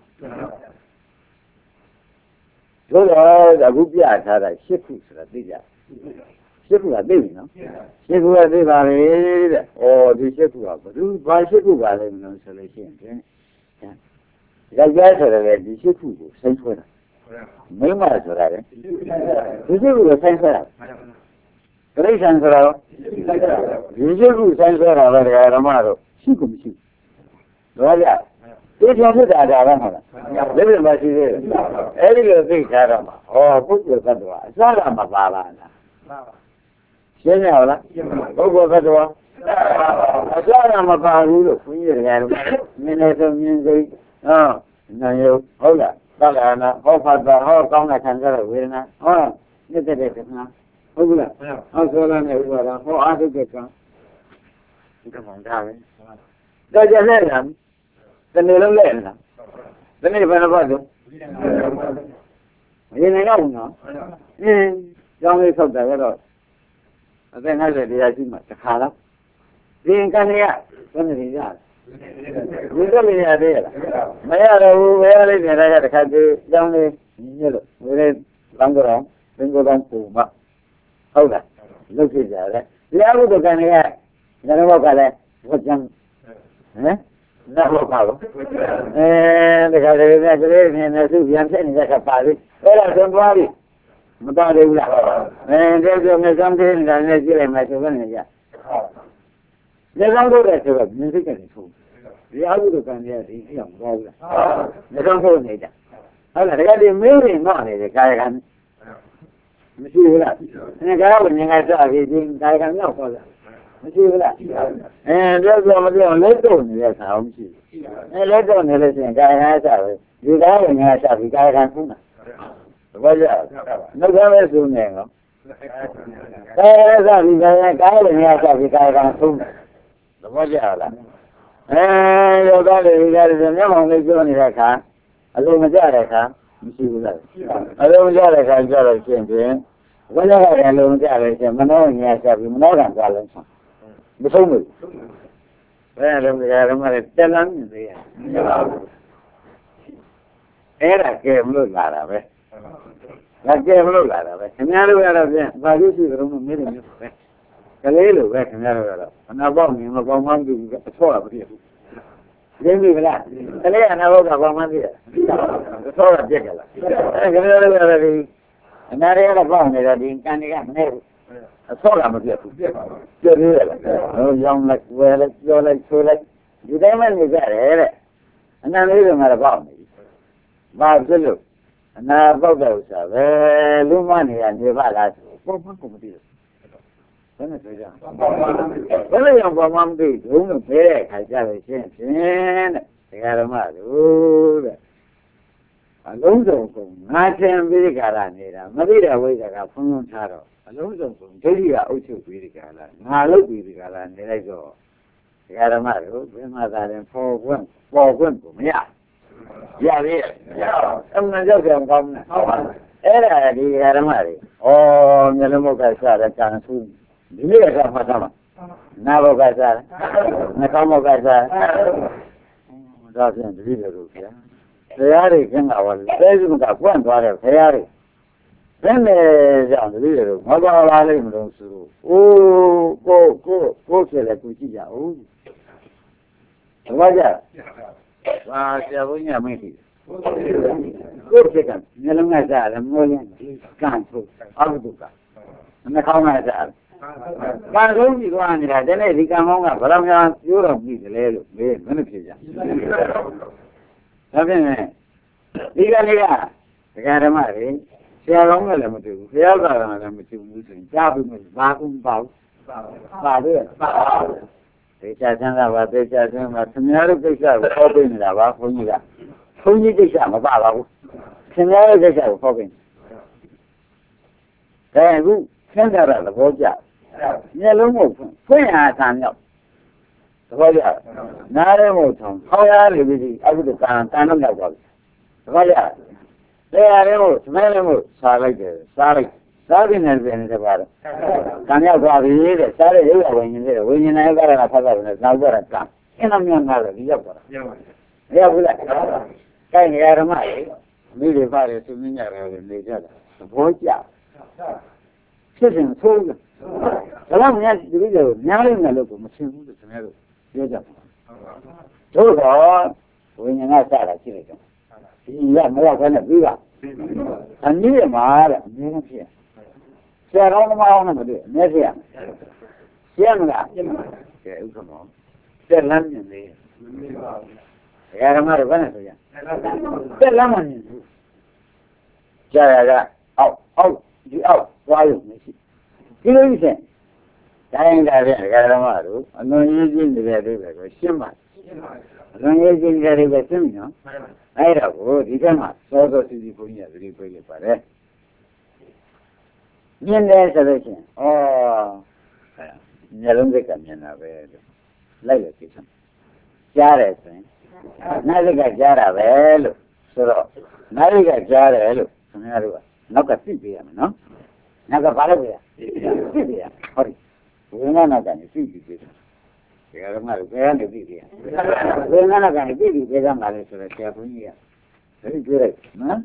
တို့တော့အခုပြထားတာရှစ်ခုဆိုတာသိကြရှစ်ခုကသိပြီနော်ရှစ်ခုကသိပါလေတဲ့ဩဒီရှစ်ခုကဘယ်သူဘာရှစ်ခုပါလဲမလို့ဆိုလို့ရှိရင်ဖြင့်ယောက်ျားဆိုတယ်ဒီရှစ်ခုကိုဆိုင်ဆွဲတာမိန်းမဆိုတာလေဒီရှစ်ခုကိုဆိုင်ဆွဲတာပြိဿံဆိုတော့ဒီရှစ်ခုဆိုင်ဆွဲတာပဲဓမ္မတို့ရှိခုမရှိတော့ကြဒီကြောင့်ဖြစ်တာဒါပဲမဟုတ်လားဒီလိုမရှိသေးဘူးအဲ့ဒီလိုသိထားတော့မှာဟောပုဂ္ဂိုလ်သတ္တဝါအစကမပါလားရှင်းရအောင်လားပုဂ္ဂိုလ်သတ္တဝါအစကမပါဘူးလို့ခွင့်ရတယ်ကဲမြင်နေဆိုမြင်စိတ်ဟောနာယုဟုတ်လားသက္ကာနာဟောဖတ်တာဟောကောင်းတဲ့ခံစားတဲ့ဝေဒနာဟောမြစ်တဲ့ကံဟုတ်ဘူးလားဟောဆိုလာနေဥပါဒဟောအာထုကကံဒီကမှန်တာပဲတော့ကြတဲ့ကံတနေ့လုံးလဲလားတနေ့ဘယ်နှပတ်တော့မရင်နိုင်တော့ဘူးနော်အင်းကြောင်းလေးဆောက်တယ်ကတော့အသက်၅၀တရားရှိမှတစ်ခါတော့ဒီကံရဘယ်နဲ့ရဒီတော့မရသေးလားမရတော့ဘူးဘယ်ရလိမ့်မယ်လဲတစ်ခါဒီကြောင်းလေးညစ်လို့ဝေးလေးလမ်းကြောင်းသင်္ကိုယ်တော်ပူမဟုတ်လားလုတ်ဖြစ်ကြတယ်ဒီအမှုတကံရညနေဘောက်ကလည်းဝတ်ကြမ်းဟမ်နားဘောပါဘူးအဲဒီကလေးနဲ့ကလေးနဲ့နဲ့သူပြန်ဖြစ်နေတဲ့ကပါလိအဲ့ဒါသင်သွားပြီမတော်သေးဘူးလားအဲဒီလိုမျိုးစမ်းသေးတယ်လည်းကြည့်လိုက်မှဆိုကနေကြလက်ဆောင်တို့တဲ့ဆိုတော့မြင်စိတ်ကနေဆုံးဒီအမှုတို့ကံရဒီအအောင်တော့ဘူးလားလက်ဆောင်တို့နေကြဟုတ်လားတကယ်ဒီမင်းတွေငေါ့နေတယ်ကာယကံမရှိဘူးလားအဲကာယကမြင်ကြစပြီးဒီကာယကံရောက်သွားလားမရှိဘူးလားအဲပြောပြောမပြောလက်တော့နေတဲ့ခါမရှိဘူးအဲလက်တော့နေလို့ရှိရင်ကာယကံစပဲဒီကာယကငါစပြီးကာယကံဆုံးတာဘာကြနှုတ်သားပဲဆုံးနေနော်ကာယကစပြီးကာယကာယကငါစပြီးကာယကံဆုံးတယ်ဘာကြလားအဲယောသားတွေဒီကားတွေမျက်မှောင်လေးပြောနေတဲ့အခါအလုံးမကြတဲ့အခါမရှိဘူးလားအလုံးမကြတဲ့အခါကြတော့ရှင်းဖြင့်ဝိဇ္ဇာကလည်းလုံးကြတယ်ရှင်မနောဉာဏ်ဆက်ပြီးမနောကံသွားလုံးဆောင်မဆုံးဘူးဘယ်လိုလဲဓမ္မလည်းတက်လန်းနေသေးရဲ့အဲ့ဒါကဲမလို့လာတာပဲငါကဲမလို့လာတာပဲခင်ဗျားတို့ကတော့ဖြင့်ဘာလို့ရှိကြတော့မေးတယ်မျိုးပဲကလေးလိုပဲခင်ဗျားတို့ကတော့အနာပေါက်နေမပေါက်မှန်းဘူးအချော့တာမဖြစ်ဘူးရင်းပြီလားကလေးအနာပေါက်ကပေါက်မှန်းသိတယ်အချော့တာပြက်ကြလားအဲခင်ဗျားတို့ကတော့ဒီအနာရဲကတော့ပေါက်နေတော့ဒီကံတွေကမနေဘူးအချော့တာမပြက်ဘူးပြက်ပါဘူးပြက်သေးတယ်လားဟိုရောင်းလိုက်ဝယ်လိုက်ပြောလိုက်ဆိုလိုက်ဒီတိုင်းမှနေကြတယ်တဲ့အနာလေးတွေကတော့ပေါက်နေပြီဘာဖြစ်လို့အနာပေါက်တဲ့ဥစ္စာပဲလူမနေရနေပါလားပေါ့ပေါ့ကိုမသိဘူးဘယ်နဲ့ဆိုကြဘယ်လိုရောဘာမှမသိဘူးဒုံးနဲ့ဖဲတဲ့ခါကြလို့ရှင်းဖြင့်တဲ့တရားဓမ္မတို့တဲ့အလုံးစုံကုန်ငါထင်ပြီးကြတာနေတာမသိတဲ့ဝိဇ္ဇာကဖုံးဖုံးထားတော့အလုံးစုံကုန်ဒိဋ္ဌိကအုပ်ချုပ်ပြီးကြလားငါလုပ်ပြီးကြလားနေလိုက်တော့တရားဓမ္မတို့ဘယ်မှာသာရင်ပေါ်ခွင့်ပေါ်ခွင့်ကိုမရရပြီရအမှန်ကြောက်ကြံကောင်းတယ်ဟုတ်ပါဘူးအဲ့ဒါဒီတရားဓမ္မတွေဩမျက်လုံးမုတ်ကစားတဲ့ကံဆူဒီနေ့ကမှတ်သားမှာနာဘောကစားနှာခေါင်းဘောကစားဒါဖြင့်တတိယလို့ဗျာတရားတွေခင်ဗျာဝလဲအဲစုကကွန့်သွားတယ်ခရားတွေဘယ်နဲ့ကြောင့်တတိယလို့မပါလာလိမ့်မလို့ဆိုအိုးကိုကိုကိုဖြစ်လဲကိုကြည့်ကြအောင်ဘာကြဘာဆရာဘုန်းကြီးမင်းသိကိုဖြစ်ကမျက်လုံးကစားတယ်မိုးရင်ကန်ထုတ်အောက်တုကနှာခေါင်းကစားဘာလို့ဒီကွာနေတာတဲ့နေ့ဒီကံကောင်းကဘယ်လောက်များပြောတော့ပြီလဲလို့မေးမင်းဖြစ်ကြဒါဖြင့်ဒီကနေ့ကဒကာဓမ္မတွေဆရာကောင်းကလည်းမတူဘူးဆရာကလည်းမတူဘူးဆိုရင်ကြားပြီးမှဘာကုန်းပေါ့ပါด้วยဒေချာချမ်းသာပါဒေချာချမ်းသာခင်ဗျားတို့ကိစ္စကိုဟောပေးနေတာပါဘုန်းကြီးကဘုန်းကြီးကိစ္စမပါပါဘူးခင်ဗျားတို့ကိစ္စကိုဟောပေးနေတယ်အခုခင်းကြတာသဘောကျမျက်လုံးကိုဖွင့်ရတာမြောက်သဘောကျနားရဲမို့ထုံခေါင်းရနေပြီအခုတန်တန်တော့မြောက်သွားပြီသဘောကျတရားရဲမို့သမဲရဲမို့စားလိုက်တယ်စားလိုက်စားပြီးနေတယ်တပါတော့တန်မြောက်သွားပြီတဲ့စားတဲ့ရုပ်ရဝိညာဉ်တဲ့ဝိညာဉ်နဲ့ကရတာဖတ်တာနဲ့နောက်ကြတာကအင်းအမြန်လာတယ်ဒီရောက်သွားတာမရောက်ဘူးလားကိုင်နေရဓမ္မလေမိတွေပါတယ်သူမင်းကြတယ်နေကြတာသဘောကျဖြစ်ရင်သိုးတယ်ဒါမှမဟုတ်ဒီလိုများလေးနဲ့လို့ကိုမရှင်းဘူးလို့ခင်ဗျားတို့ပြောကြပါတို့တော့ဝိညာဉ်ကစတာရှိလိုက်တော့ဒီကမရောက်ခနဲ့ပြီးပါအနည်းမှာတဲ့အများကြီးဖြစ်ဆရာတော်မအောင်နဲ့မတွေ့အများကြီးရှင်းမလားရှင်းပါကဲဥက္ကမောတက်လမ်းမြင်လေဆရာဓမ္မတွေဘယ်နဲ့ဆိုရတက်လမ်းမမြင်ဘူးကြာရကအောက်အောက်ဒီအောက်သွားရုံမရှိဒီလိုကြီးစဉ်တိုင်းတာတဲ့ဆရာဓမ္မတို့အလွန်ရေးကြီးနေတဲ့အိဗယ်ကိုရှင်းပါအလွန်ရေးကြီးနေတဲ့အိဗယ်ရှင်းပြီနော်အဲ့ဒါကိုဒီကမှာစောစောစီစီဘုန်းကြီးကသတိပေးလိုက်ပါတယ်မြင်တယ်ဆိုလို့ရှိရင်ဩမျက်လုံးစိတ်ကမြင်တာပဲလို့လိုက်လို့သိချင်ကြားတယ်ဆိုရင်နားစိတ်ကကြားတာပဲလို့ဆိုတော့နားစိတ်ကကြားတယ်လို့ခင်ဗျားတို့ကနောက်ကသိပေးရမယ်နော်နောက်ကဘာလို့လဲသိပေးရဟုတ်ပြီဝိညာဏကနေသိပြီးပေးတယ်ဆရာတော်ကလည်းဘယ်ကနေသိပေးရဝိညာဏကနေသိပြီးပေးကြမှာလေဆိုတော့ဆရာဘုန်းကြီးကသတိပေးလိုက်နော်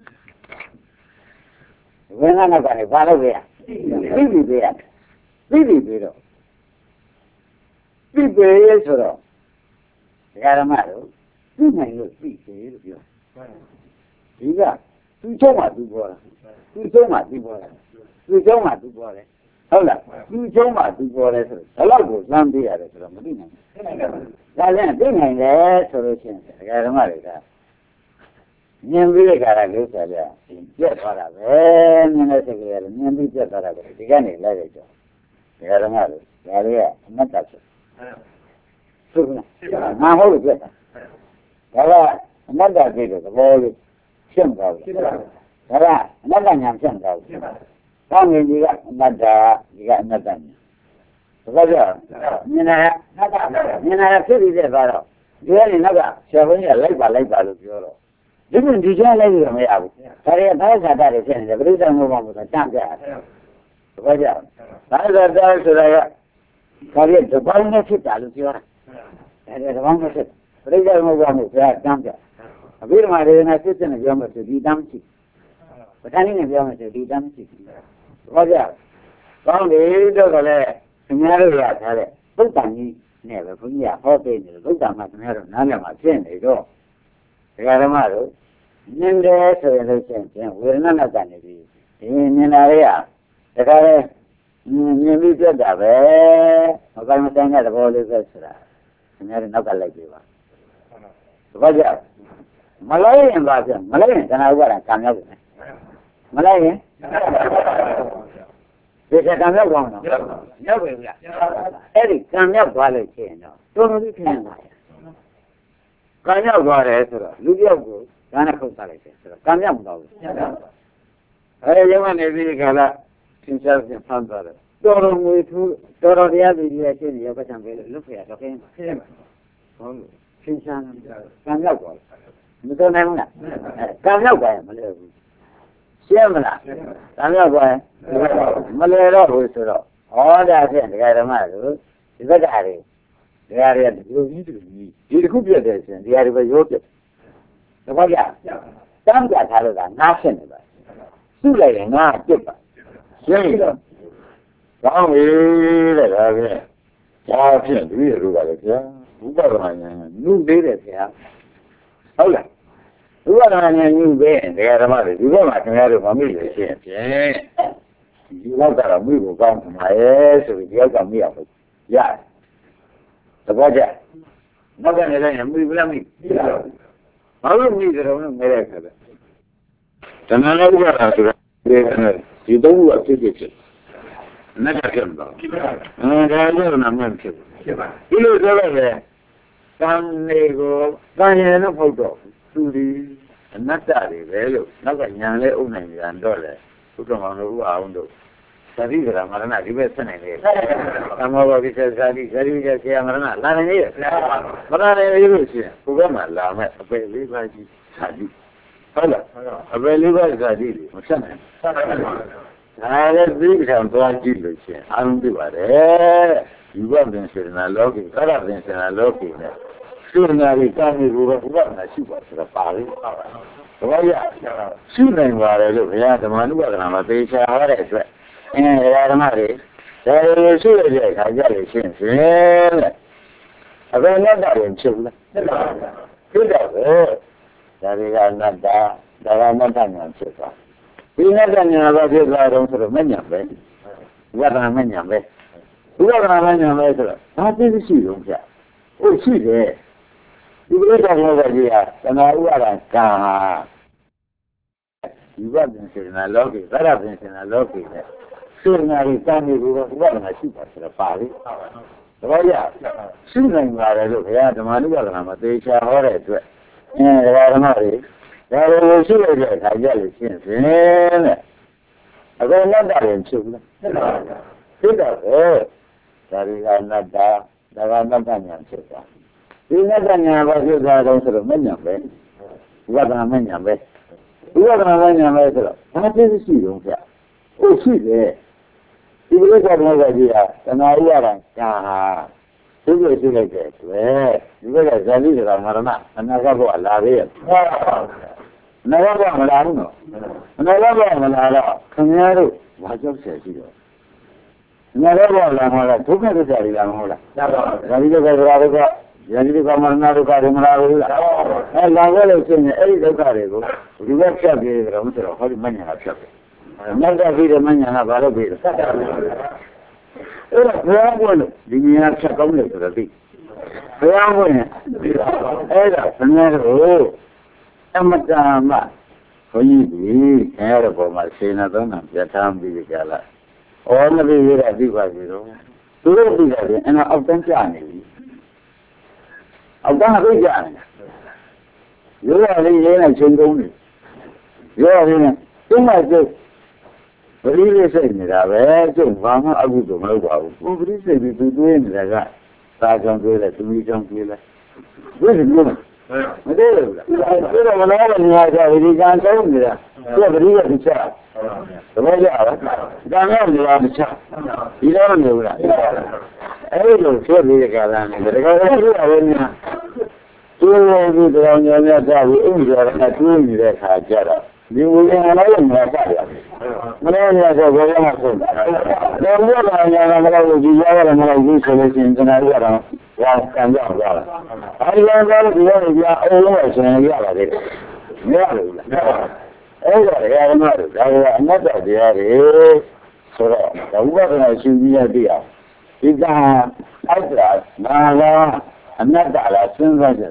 ဝိညာဏကနေဘာလို့လဲသိပြီးပေးရသိပြီးပေးတော့သိပေးရဆိုတော့ဆရာတော်ကလည်းသိနိုင်လို့သိပေးလို့ပြောဒီကသူ့ချုံးမှသူပေါ်တာသူ့ချုံးမှသူပေါ်တာသူ့ချုံးမှသူပေါ်တယ်ဟုတ်လားသူ့ချုံးမှသူပေါ်တယ်ဆိုတော့ဘယ်လောက်ကိုစမ်းပေးရတယ်ဆိုတော့မသိနိုင်ဘူးဒါလည်းသိနိုင်တယ်ဆိုလို့ရှိရင်ဒကာဓမ္မတွေကမြင်ပြီးတဲ့ခါကလို့ဆိုကြပြက်သွားတာပဲမြင်တဲ့စိတ်ကလေးမြင်ပြီးပြက်သွားတာပဲဒီကနေလိုက်လိုက်တော့ဒကာဓမ္မတွေဒါလေးကအမတ်တဖြစ်ဟုတ်လားငါဟုတ်လို့ပြက်တာဒါကအမတ်တဖြစ်တဲ့သဘောလေးရှင်းသွားပြီဒါကအနတ္တဉာဏ်ဖြစ်သွားပြီကောင်းရင်ဒီကအနတ္တဒီကအနတ္တဉာဏ်ဒါကြောင့်မြင်ရမြင်ရဖြစ်ပြီးတဲ့သွားတော့ဒီကနေနောက်ကဆရာဘုန်းကြီးကလိုက်ပါလိုက်ပါလို့ပြောတော့ဒီကဒီကျလိုက်လို့မရဘူးဒါရီဘာသာတာတွေဖြစ်နေတယ်ပြိဿမောဘမို့ဆိုတန့်ပြတယ်ဒါကြောင့်ဘာသာတာဆိုတာကဒါရီတပေါင်းနဲ့ဖြစ်တာလို့ပြောတာအဲဒီတပေါင်းနဲ့ဖြစ်ပြိဿမောဘမို့ဆိုတန့်ပြအဘိဓမ္မာဒေသနာစစ်စစ်နဲ့ပြောမှဆိုဒီတမ်းရှိပဋ္ဌာန်းနဲ့ပြောမှဆိုဒီတမ်းရှိဘာကြောင့်ကောင်းတယ်တော့ကလည်းခင်ဗျားတို့ရထားတဲ့သုတ်တန်ကြီးနဲ့ပဲဘုန်းကြီးကဟောပေးနေတယ်သုတ်တန်မှာခင်ဗျားတို့နားလည်မှာဖြစ်နေတော့ဒကာဓမ္မတို့မြင်တယ်ဆိုရင်လို့ရှိရင်ဝေဒနာနဲ့ကနေပြီးဒီမြင်လာရတခါလေမြင်ပြီးပြတ်တာပဲမကိုင်းမဆိုင်တဲ့သဘောလေးပဲဆိုတာခင်ဗျားတို့နောက်ကလိုက်ပြပါဘာကြောင့်မလိုက်ရင်ပါပြန်မလိုက်ရင်တဏှာဥပါဒံကံရောက်တယ်မလိုက်ရင်ဒီကံရောက်သွားမှာရောက်ပြီလားအဲ့ဒီကံရောက်သွားလို့ရှိရင်တော့တော်တော်လေးဖြစ်နေတာကံရောက်သွားတယ်ဆိုတော့လူပြောက်ကိုဒါနဲ့ခုတ်စားလိုက်တယ်ဆိုတော့ကံရောက်မသွားဘူးအဲဒီရုံကနေပြီးခါလာသင်္ချာပြန်ဖမ်းသွားတယ်တော်တော်ငွေထူးတော်တော်တရားသူကြီးရဲ့ရှင်းနေရောပတ်ချံပေးလို့လွတ်ဖရတော့ခင်းဖြစ်မှာဟုတ်လို့သင်္ချာကံရောက်သွားမတော်နိုင်ဘူးလားကံရောက်သွားရင်မလဲဘူးရှင်းမလားကံရောက်သွားရင်မလဲတော့ဘူးဆိုတော့ဟောတာဖြင့်ဒကာဓမ္မတို့ဒီဘက်ကတွေဒကာတွေဒီလိုကြီးဒီလိုကြီးဒီတစ်ခုပြတ်တယ်ဆိုရင်ဒကာတွေပဲရိုးပြတ်တယ်ဘာကြောင့်တမ်းပြထားလို့ကငါးဖြစ်နေပါစုလိုက်ရင်ငါပြတ်ပါရှင်းပြီကောင်းပြီတဲ့ဒါဖြင့်ဒါဖြင့်လူရတို့ပါလေဗျာဘုရားကလည်းနုသေးတယ်ဗျာဟုတ်လားဘုရားကလည်းညှိပေးတယ်ဒကာဓမ္မတွေဒီဘက်မှာခင်ဗျားတို့မမိလို့ရှိရင်ဖြင့်ဒီလောက်ကတော့မိဖို့ကောင်းမှာရဲ့ဆိုပြီးဒီယောက်ကမိရဖို့ရတယ်သဘောကျနောက်ကနေလည်းမိဘလားမိဘာလို့မိတယ်တော့မဲတဲ့ခါပဲတဏှာနဲ့ဥပါဒဆိုတာဒီတော့ဒီတော့ဖြစ်ဖြစ်ဖြစ်နတ်ကဖြစ်မှာအဲဒါလည်းနာမည်ဖြစ်ဖြစ်ပါဒီလိုဆိုတော့လေကံတွေကိုကံရည်တော့ဟုတ်တော့သူဒီအနတ္တတွေပဲလို့နောက်ကညာလဲအုပ်နိုင်ကြတော့လေဘုရားမောင်တို့ဥအောင်တို့ Sari kira marana di besan ini. Kamu bagi sari sari jadi marana lah ni. Marana ini sih. Bukan malah macam apa ini bagi sari. Kalau apa ini bagi sari macam mana? Ada beri sampai jadi sih. Anu di mana? Juga dengan serana logi, kalau dengan serana logi ni. Serana kami bukan bukan nasi buat serapari. Wajah, sudah yang baru tu, ya teman tu bukan nama peisa ada tu. Ini ada mari, saya sudah jadi kerja di sini. Apa yang ada yang cuba? Tidak, dari kan ada, dari mana yang cuba? Ini kan yang apa dia orang suruh menyampai, bukan nama menyampai, bukan nama menyampai tu. Tapi itu sih dong ya, oh sih deh. Ibu dah mula dia, karena orang kah. Juga dengan serana logi, kalau dengan serana logi ni, serana kami bukan bukan nasi pasal pari. Wajah, serana yang baru tu, ya teman bukan nama peisa ada tu. Ini ada mari, kalau sudah jadi kerja di sini, apa yang ada yang cuba? Tidak, dari anak dah, dari anak yang cuba. Ini kan yang bagi orang suruh menyampai, bukan nama menyampai, bukan nama menyampai tu. Tapi itu sih dong ya. Oh sih deh. Ibu kita mula dia, karena orang kah. Ibu sudah gitu. Ibu kita jadi orang mana? Anak apa lari? Anak apa lari no? Anak apa lari? Kenyaru, wajib saya sih. Anak apa lari? Tu kan tu cari lari. Jadi kita berada jadi kamar naru kari meraru lah. Eh, lagu itu ni, eh, itu kari tu. Juga siapa dia ramu terus, hari mana nak siapa? Mana dia mana nak baru dia. Eh, berapa pun, dunia siapa kamu tu tadi? Berapa pun? Eh, dah, sebenarnya tu, amat amat. Kau ni, kaya apa masih nak tu nak jatah ambil jalan. Orang lebih berani bagi tu. Turun dia dia, enak apa yang ni? Abang aku jangan. Juga ni ni nak cendung ni. Juga ni, cuma tu beri saya ni dah. Betul, faham aku tu malu aku. Oh beri saya itu tu ni dah. Tak jangkau lah, tumi jangkau lah. Betul tu. Betul. Betul mana mana ni ada beri jangkau ni dah. Tu beri dia bicara. Tahu tak? Jangan dia bicara. Ilah ni pula. Eh, tu saya beri kalah ni. Kalau tu ada ni. Tu ni orang yang ada ini orang tu ni dah kajar. Dia boleh mana yang mereka ada. Mana yang ada boleh masuk. Dan dia orang yang mereka juga orang mereka juga seleksi internal orang yang kanjar orang. Hari yang baru dia dia orang yang dia ada. Dia ada. Eh, dia mana? Dia mana dia ada. Surah. Tahu kan sini dia. Jika ada malah anak ada sengaja.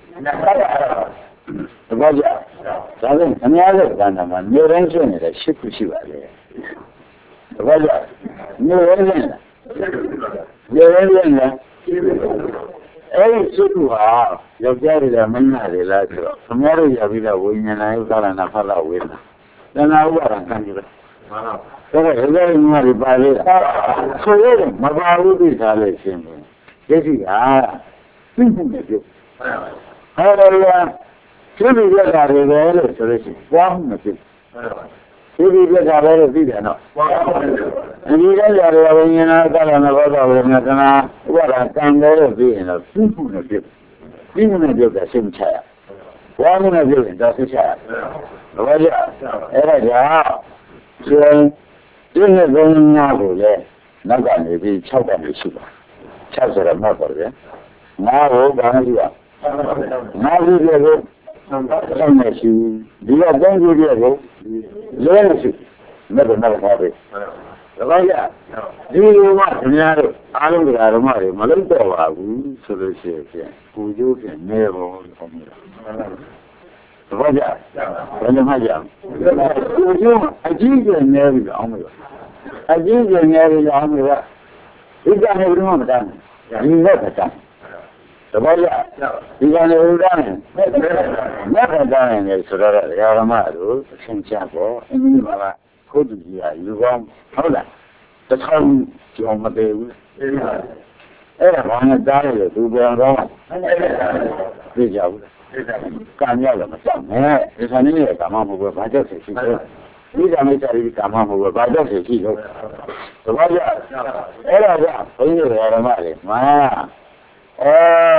Baca, jadi ni ada kan nama. Ni orang ni dah siapa siapa dia. Baca, ni orang ni. Ni orang ni lah. Eh, semua. Jauh dah mana dia lah tu. Semua dia bila wujudnya naik kalau nak falah wujud. Dan aku orang kan juga. Kalau ada yang mari balik, so ye, mabaru di sana sini. Jadi ah, simple je. Kalau Jadi dia dah rela solusi. Faham tak? Jadi dia dah rela tidak nak. Jadi dia dah rela ni nak kalau nak bawa orang nak orang tanggal dia nak simpu nak dia. Ini nak dia dah simcaya. Faham nak dia dah simcaya. Wajah, era dia. So, ini orang boleh nak ni di cawan di sini. Cawan mana boleh? Nak orang dia. Nak dia tu. Sama sih, dia jangan dia tu, lepas itu, mereka nak apa? Kalau ya, dia rumah ni ada, alam dia rumah dia, malam tu aku solusi dia, pujuk dia, nevo, kalau ya, kalau macam, pujuk, aji dia nevo, ambil, aji dia nevo, ambil, itu ane rumah macam, ini macam. Sebab jika ni orang, mereka dah ni saudara, yang ramai tu, sensiapa, ini malah kudu dia, juga, tahu tak? တစ်ထောင်ကျော်မတည်ဘူးအဲ့ဒါဘာနဲ့ကြားရလဲသူပြန်တော့သိကြဘူးကံရောက်လည်းမကြောက်နဲ့ဒီခါနေ့ကကာမမဟုတ်ဘူးဘာကြောက်ဖြစ်ရှိလဲဒီကနေ့ကျပြီးကာမမဟုတ်ဘူးဘာကြောက်ဖြစ်ရှိလို့တပတ်ကြအဲ့ဒါကဘုန်းကြီးတွေဓမ္မတွေမာအဲ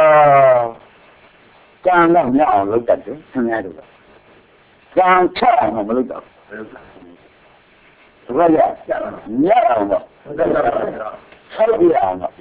ကံတော့မအောင်လုပ်တတ်တယ်ဆင်းရဲတယ်ကံချအောင်မလုပ်တော့တပတ်ကြညအောင်တော့ဆောက်ပြအောင်တော့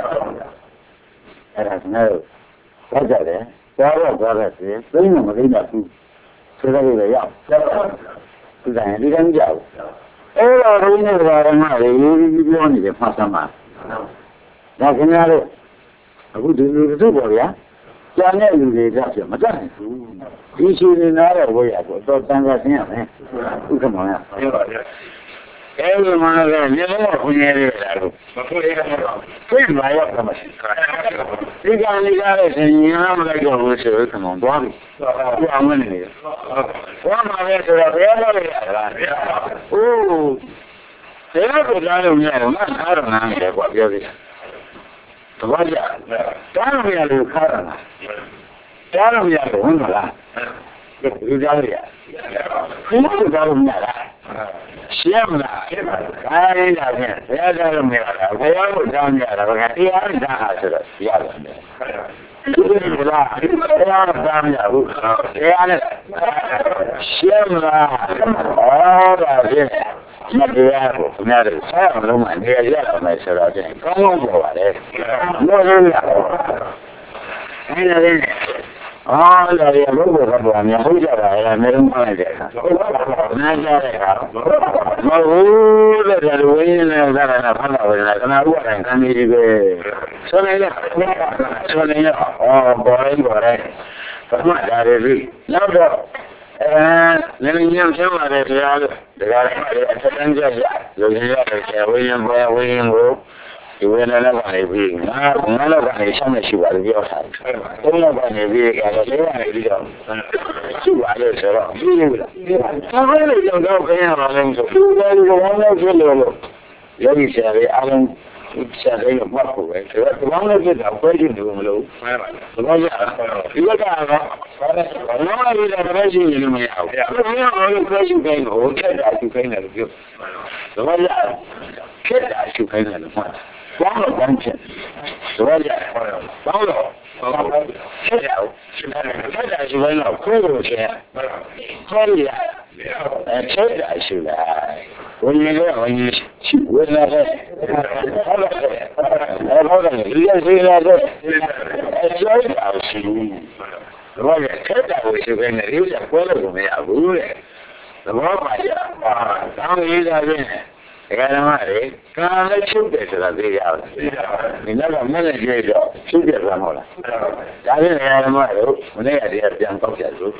အဲ့ဒါကလည်းဆက်ကြတယ်သွားတော့သွားတယ်သိရင်မသိတာဘူးဆိုတော့လည်းရောက်သူကလည်းဒီကနေ့ကြောက်အဲ့တော့ဘုန်းကြီးတွေကဓမ္မတွေပြောနေတယ်ဖတ်သမှာဒါခင်ဗျားတို့အခုဒီလူတို့ပေါ့ဗျာကျန်တဲ့လူတွေကပြမတတ်နိုင်ဘူးဒီရှိနေနာတော့ဝေးရပေါ့တော့တန်ခါဆင်းရမယ်ဥက္ကမောင်ရပြောပါဗျာအဲ့ဒီမှာလည်းမြေတော့ခွင့်ရရတာလို့မခွင့်ရတော့သိမှာရောကမရှိဒီကနေ့ကလည်းဆင်းရမလိုက်တော့ဘူးဆိုတော့ခမောင်သွားပြီသူအောင်မနေနေဘာမှလည်းဆိုတော့ဘယ်လိုလဲရတာအိုးဘယ်လိုကြားလို့မရတော့ငါအားရနာတယ်ကွာပြောသေးတယ်တပည့်ကြတားလို့ရလို့ခါရလားတားလို့ရလို့ဝင်မလားဒီကြားရခင်းလို့ကြားလို့မရလားရှင်းမလားခိုင်းတာဖြင့်ဘုရားကြားလို့မရလားဘုရားကိုကြားမရလားဘာကတရားကြားဟာဆိုတော့ရတယ်ဒီလားတရားကြားမရဘူးတရားနဲ့ရှင်းမလားအော်ဒါဖြင့်မတရားကိုခင်ဗျားတို့ဆက်အောင်လုပ်မှနေရရမယ်ဆိုတော့ကောင်းကောင်းပြောပါလေမဟုတ်ဘူးလားအဲ့ဒါလည်းအော်ဒါရဘုရားကဘာများဟုတ်ကြပါရဲ့မင်းမလိုက်တဲ့အခါနားကြတဲ့အခါမဟုတ်ဘူးတဲ့ဒါဝိညာဉ်နဲ့သာနာဖတ်တာပဲလားခဏဥပဒေခံနေပြီပဲဆိုနေလားဆိုနေရောအော်ဘောရင်းဘောရင်းဘာမှဒါရပြီနောက်တော့အဲလည်းညံ့ချမ်းပါတယ်တရားလို့ဒါကလည်းအထက်တန်းကြရလူကြီးရတယ်ဆရာဝိညာဉ်ဘောဝိညာဉ်ကိုဒီဝိညာဉ်နဲ့ကနေပြီးငါငါတော့ကနေဆောင်နေရှိပါလို့ပြောတာ။ဘုန်းတော်ကနေပြီးကလည်းလေးကနေပြီးတော့ရှိပါလို့ဆိုတော့ပြီးလို့လား။ဒါပဲလေကြောင့်တော့ခင်ဗျားလည်းဆိုသူကလည်းဘောင်းလို့ဖြစ်လို့ယောဂီဆရာလေးအားလုံးဆရာလေးကမှတ်ဖို့ပဲ။ဒါကဘောင်းလို့ဖြစ်တာခွဲကြည့်နေမလို့မှန်ပါလား။ဘောင်းရဒီဘက်ကတော့ဘာလဲ။ဘာလို့လဲဒါပဲရှိနေလို့မရဘူး။ဘယ်လိုလဲခွဲကြည့်ခိုင်းလို့ခက်တာကြည့်ခိုင်းတယ်လို့ပြော။ဘာလဲခက်တာကြည့်ခိုင်းတယ်လို့မှတ်包了完全，是吧？包了，吃了，吃点是为了亏多钱，可以啊，哎，吃点是来，我一个我一去我那个，好了个，哎，好了个，一个是那个，哎，小点是，是吧？吃点我是为了有点过了都没有了，是吧？啊，当一个人。ဒါကမှလေကာလည်းချုပ်တယ်ဆိုတာသိရတယ်။ဒီနောက်ကမနဲ့ကြည့်တော့ချုပ်တယ်ဆိုတာမဟုတ်လား။ဒါဖြင့်ဓမ္မတို့မနေ့ကတည်းကပြန်ပေါက်ကြလို့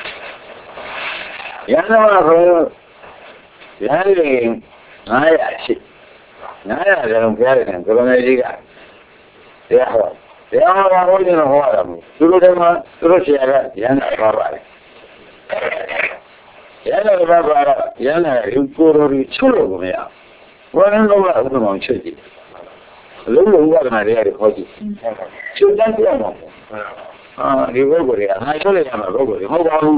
ရန်တော်ကရန်ရင်းငါးရာရှိငါးရာကျော်ဘုရားရှင်ကိုရမေကြီးကတရားဟောတရားဟောဟောနေတော့ဟောတာမဟုတ်သူတို့တည်းမှာသူတို့ဆရာကရန်တော်ဟောပါတယ်ရန်တော်ကဘာလဲရန်တော်ကိုကိုရိုရီချုပ်လို့မရဘူးဘာလို့လဲဥပမာချက်ကြည့်လုံးလုံးဝကနာရရခေါ်ကြည့်ချုပ်တန်းပြမှာအာဒီဘုရားကငါချုပ်လိုက်ရမှာဘုရားမဟုတ်ပါဘူး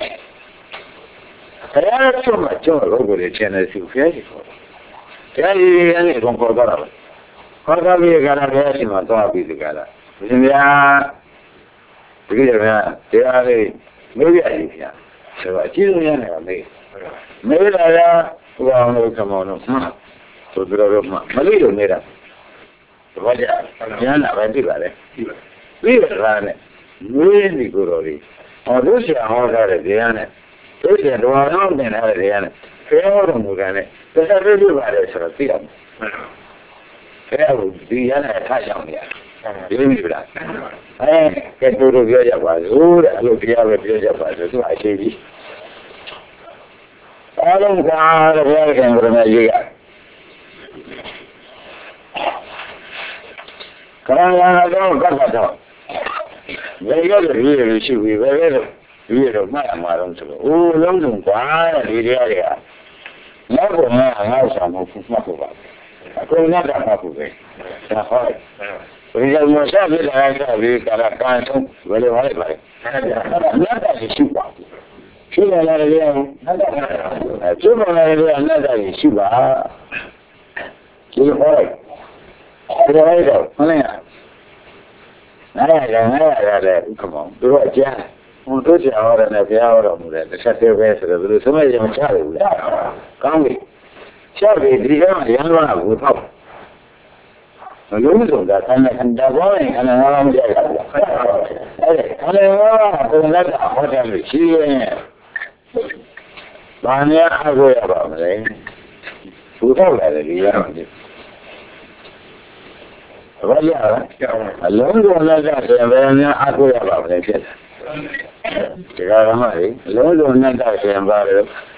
တရားချုပ်မှာကျော်ဘုရားချန်တယ်စီဖျက်ကြည့်တရားရည်ရည်နဲ့တော့ခေါ်တော့တာခေါ်တော့ပြီးကြတာတရားရှိမှသွားပြီးဒီကလာရှင်ဗျာဒီကြဗျာတရားလေးမေးပြရည်ဗျာဆိုတော့အကြည့်လို့ရတယ်ကမေးမေးလာတာဟိုအောင်လို့ခမောင်းလို့မှဆိုတော့တော့မှမလေးလို့နေတာဘာကြကျန်တာပဲသိပါလေပြီးတော့လည်းမွေးနေကိုတော်လေးဟောတို့ဆရာဟောထားတဲ့တရားနဲ့တို့ဆရာတော်အောင်တင်ထားတဲ့တရားနဲ့ဖေဟောတော်မူတာနဲ့တစ်ဆက်ပြည့်ပါလေဆိုတော့သိအောင်ဖေဟောဒီရနဲ့ထားရောက်နေရတယ်ဒီလိုမျိုးလားအဲကဲတို့တို့ပြောရပါစို့တဲ့အလုပ်တရားပဲပြောရပါစို့သူအရှိကြီးအားလုံးကဘုရားခင်ဗျားကြီးကကရဏကတော့ကတ်တော့ဘယ်လိုလဲဒီလိုရှိပြီဘယ်လိုဒီလိုမှတ်မှာတော့ဆိုတော့အိုးလုံးစုံကွာဒီတရားတွေကနောက်ကတော့ငါဆောင်မှုမှတ်ဖို့ပါအခုနတ်တာပါဘူးပဲဒါဟုတ်ဒီကမဆက်ပြလာတာဒီကလာကန်ဆုံးဘယ်လိုပါလဲပါလဲနတ်တာရှိပါရှိလာတယ်လေနတ်တာရှိပါလာတယ်နတ်တာရှိပါဒီဟောလိုက်ဒီလိုက်တော့မလဲနားရတယ်နားရတယ်ဥက္ကမောသူတို့အကျန်းဟိုတို့ကြော်ရတယ်နဲ့ဘုရားဟောတော်မူတယ်တစ်ချက်တည်းပဲဆိုတော့သူတို့သမက်ရမချတယ်ဘူးလားကောင်းပြီချပြီဒီကရန်သွားဘူးတော့မလို့ဆိုတာဆန္ဒခံတာဘောရင်ခန္ဓာငါးပါးမကြိုက်ဘူးအဲ့ဒါခန္ဓာငါးပါးပုံလက်ဟောတယ်လို့ရှိရင်ဘာနဲ့အကိုရပါမလဲဘူတော့လည်းဒီရတယ်ဘာရအလုံးစုံလက်ကြတယ်ဘယ်များအကိုရပါမလဲဖြစ်တယ်ဒါကမှလေအလုံးစုံနဲ့ကြတယ်ပါလေ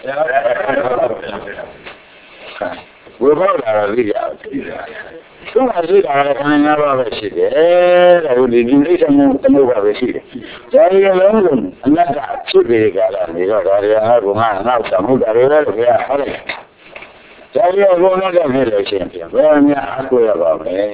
ဝေဘောလာရည်ရတယ်သူကရှိတာလည်းခန္ဓာငါးပါးပဲရှိတယ်ဒါကိုဒီဒီလိမ့်ဆောင်မှုတစ်မျိုးပါပဲရှိတယ်ဒါရီလုံးလုံးအနတ္တဖြစ်ပြီးကြတာနေတော့ဒါရီငါကငါငါ့သမုဒ္ဒရေလည်းဘုရားဟောတယ်ဒါရီဘုံနဲ့ဖြစ်လို့ရှိရင်ဘယ်များအကူရပါမလဲ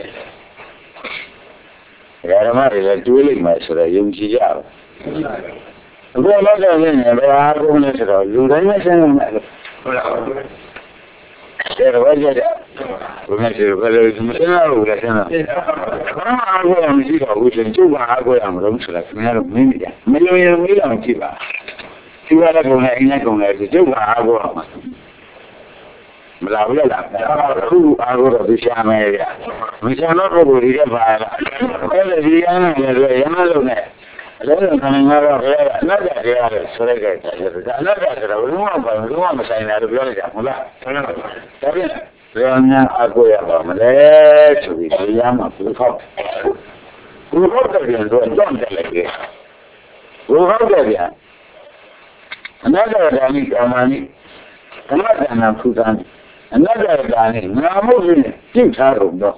ဓမ္မတွေလည်းတွေးလိုက်မှဆိုတော့ယုံကြည်ကြပါအခုတော့လည်းနေဘယ်အားကုန်လဲဆိုတော့လူတိုင်းမဆင်းဘူးဟုတ်လားကျေတော့ကြတယ်ဘုရားရှိခိုးလို့မဆင်းဘူးလားဆင်းတာဘာမှအားကိုရမရှိတော့ဘူးရှင်ကျုပ်ကအားကိုရမှာလို့ဆိုတာခင်ဗျားတို့မင်းကြမယုံရင်မေးအောင်ကြည့်ပါဒီကလည်းကုန်တယ်အင်းလည်းကုန်တယ်ကျုပ်ကအားကိုရမှာမလာဘူးလားအခုအားကိုတော့သူရှာမယ်ဗျမရှာတော့ပုဂ္ဂိုလ်တွေကပါလားအဲ့ဒါဒီရမ်းနေတယ်ရမ်းလို့နဲ့အလုံးစုံခန္ဓာငါးပါးဘယ်ကအနတ္တတရားလဲဆိုရတဲ့ဒါအနတ္တဆိုတာဘယ်လိုမှဘာလို့မှမဆိုင်တာလို့ပြောလိုက်တာဟုတ်လားဒါဖြင့်ဘယ်များအကိုရပါမလဲဆိုပြီးဒီရမ်းမှာဘုဖောက်ဘုဖောက်တယ်ပြန်တော့ကြောင့်တယ်လေဘုဖောက်တယ်ပြန်အနတ္တဓာမိကာမနိဓမ္မဒါနဖူသံအနတ္တဒါနိငါမှုဖြင့်ကြည့်ထားတော့တော့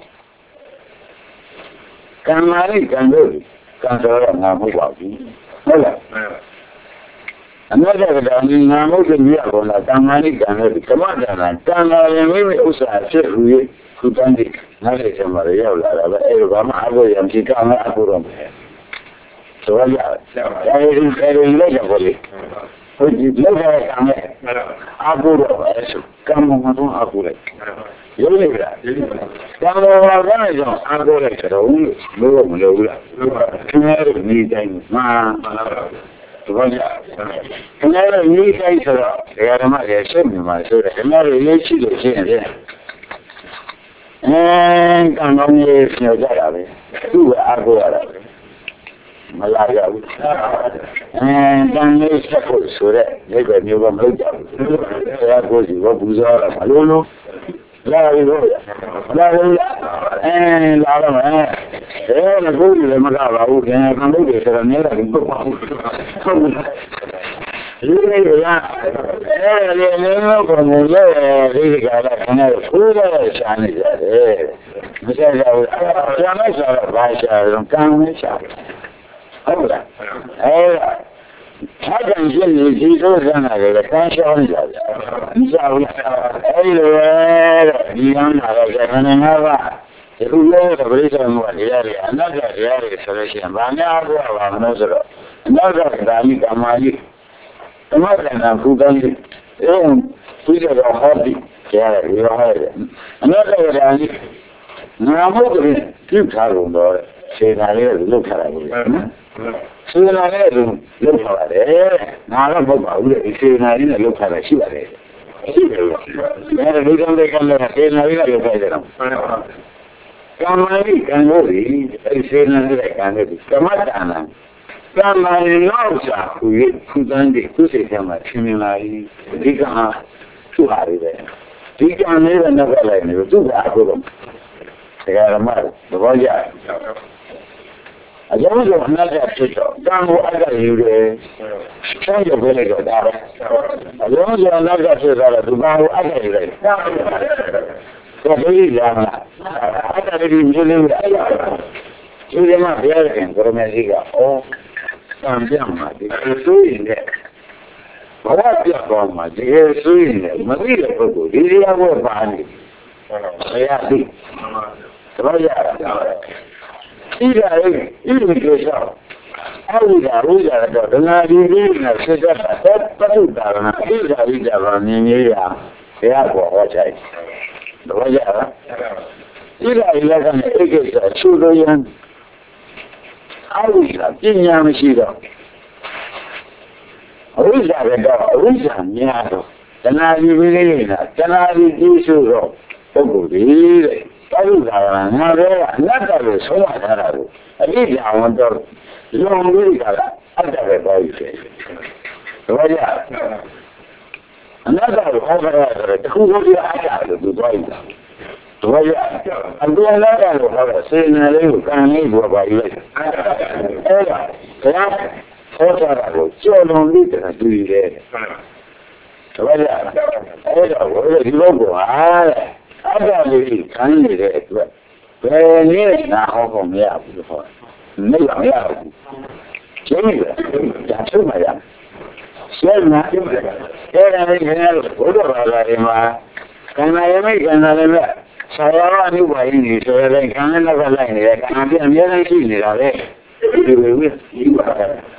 ကံမာရိကံတို့ကံဆိုတော့ငါမှုပါဘူးဟုတ်လားအနတ္တဒါနိငါမှုဖြင့်မြတ်ကုန်လားကံမာရိကံတို့ဓမ္မဒါနကံလာရင်မိမိဥစ္စာဖြစ်ဟူ၍ဖူသံတိငါလည်းဆက်မှာရောက်လာတာပဲအဲ့လိုဘာမှအဖို့ရံကြည့်ကံအဖို့တော့မယ်ဆိုရရတယ်အဲဒီအဲဒီလိုက်ရပါလိမ့်ဟုတ်ဒီလောက်ရကံနဲ့အကူတော့ပဲဆိုကံမမတော့အကူလိုက်ရုပ်လိုက်လားကံတော်ကလည်းကြောင့်အကူလိုက်တော့လို့မလို့ဘူးလားခင်ဗျားတို့နေတိုင်းမှာဒီဘာကြခင်ဗျားတို့နေတိုင်းဆိုတော့ဒကာဓမ္မတွေရှင်းနေမှာဆိုတော့ခင်ဗျားတို့ရေးရှိလို့ရှင်းနေတယ်အဲကံကောင်းကြီးညှော်ကြတာပဲသူ့ကအကူရတာပဲမလာရဘူးအဲတန်လေးဆက်ဖို့ဆိုတဲ့ဒီပဲမျိုးကမလုပ်ကြဘူးအဲကိုစီကဘူးစားတာမလို့လို့လာပြီလို့လာပြီအဲလာတော့မယ်အဲကိုကြီးလည်းမကပါဘူးခင်ဗျာကံလို့တယ်ဆိုတော့နေတာကပုတ်ပါဘူးဟုတ်ဘူးဒီနေ့ကအဲလေလေတော့ကိုယ်လည်းဒီကလာခဏကိုယ်လည်းရှာနေကြတယ်မရှာကြဘူးရှာနေကြတော့ဘာရှာတော့ကံနဲ့ရှာဟုတ်လားအဲ့ဒါဟာကံရှိနေဒီလိုဆန်းတာကကံရှောင်းကြတယ်မရှာဘူးအဲ့လိုပဲဒီကံလာတော့ခန္ဓာငါးပါးဒီလိုမျိုးတော့ပြိဿမှုကတရားတွေအနတ္တတရားတွေဆိုလို့ရှိရင်ဗာများဘုရားပါမလို့ဆိုတော့အနတ္တဒါမိကမာကြီးသမထနာဖူကံကြီးအဲသူကြတော့ဟောပြီးကြားရတယ်ရောဟဲ့တယ်အနတ္တဒါမိနာမုတ်ကလေးပြုထားလို့တော့စေနာလေးကိုလုတ်ထားတာလို့နော်စေနာလေးကိုလုတ်ထားပါတယ်ငါတော့မဟုတ်ပါဘူးလေစေနာလေးနဲ့လုတ်ထားတာရှိပါတယ်ရှိတယ်လို့အဲဒီကံလေးကလည်းစေနာလေးကလုတ်ထားတယ်နော်ကံမလေးကံလို့ဒီအဲဒီစေနာလေးကံလို့ကမ္မတာနာကံမလေးလောက်စာခုရခုတန်းဒီခုစိတ်ထဲမှာရှင်းမြင်လာပြီဒီကံဟာသူ့ဟာတွေပဲဒီကံလေးကနောက်ကလိုက်နေသူ့ဟာအခုတော့တရားဓမ္မသဘောကျအကြောင်းကြောင့်အနတ္တဖြစ်တော့ကံကိုအတ္တယူတယ်ဆန်းရုပ်ပဲလိုက်တော့ဒါပဲအကြောင်းကြောင့်အနတ္တဖြစ်တော့သူကံကိုအတ္တယူတယ်ဒါလေးလာလားအတ္တတွေမြင်လို့အဲ့ဒါဒီမှာဘုရားရှင်ကိုရမေကြီးကအော်ကံပြမှာဒီဆိုရင်လည်းဘာပြတော့မှာဒီဆိုရင်လည်းမသိတဲ့ပုဂ္ဂိုလ်ဒီတရားကိုပါနေဩတရားသိတော့ရတာဤကလေးဤလိုကြောက်အဝိဇ္ဇာဝိဇ္ဇာတော့ဒနာဒီလေးနဲ့ဆက်ဆက်တာပဋိဒါရဏဣဇာဝိဇ္ဇာဘာမြင်ကြီးရဘုရားပေါ်ဟောချိုက်တော့ရတာဤကလေးလည်းကနေဧကိစ္စချူလို့ရန်အဝိဇ္ဇာပညာမရှိတော့အဝိဇ္ဇာကတော့အဝိဇ္ဇာများတော့တဏှာကြီးပြီးလေးနေတာတဏှာကြီးကြီးဆိုတော့ပုဂ္ဂိုလ်ကြီးတဲ့ပဋိဒါရဏငါပဲအနတ္တလို့ဆုံးမထားတာကိုအတိအကျအောင်တော့လုံပြီးကြတာအတ္တပဲပေါ်ယူတယ်တော့ရအနတ္တကိုဟောကြတယ်တခုခုပြအတ္တလို့သူပြောနေတာတော့ရအတူအလားတူဟောတဲ့စေနာလေးကိုကံလေးကိုပါယူလိုက်အဲ့ဒါဘုရားဟောတာကိုကြော်လွန်ပြီးတတူရတယ်တော့ရအဲ့ဒါကိုဒီလိုကအားအတ္တလေးခံနေတဲ့အတွက်ဘယ်နည်းနာဟောဖို့မရဘူးဟော没有没有，真的，讲什么呀？现在现在那现在我都来了嘛，看那也没看那了，啥呀？你万一你说来看那个来呢？看别人别人去你那嘞，对不对？你管他。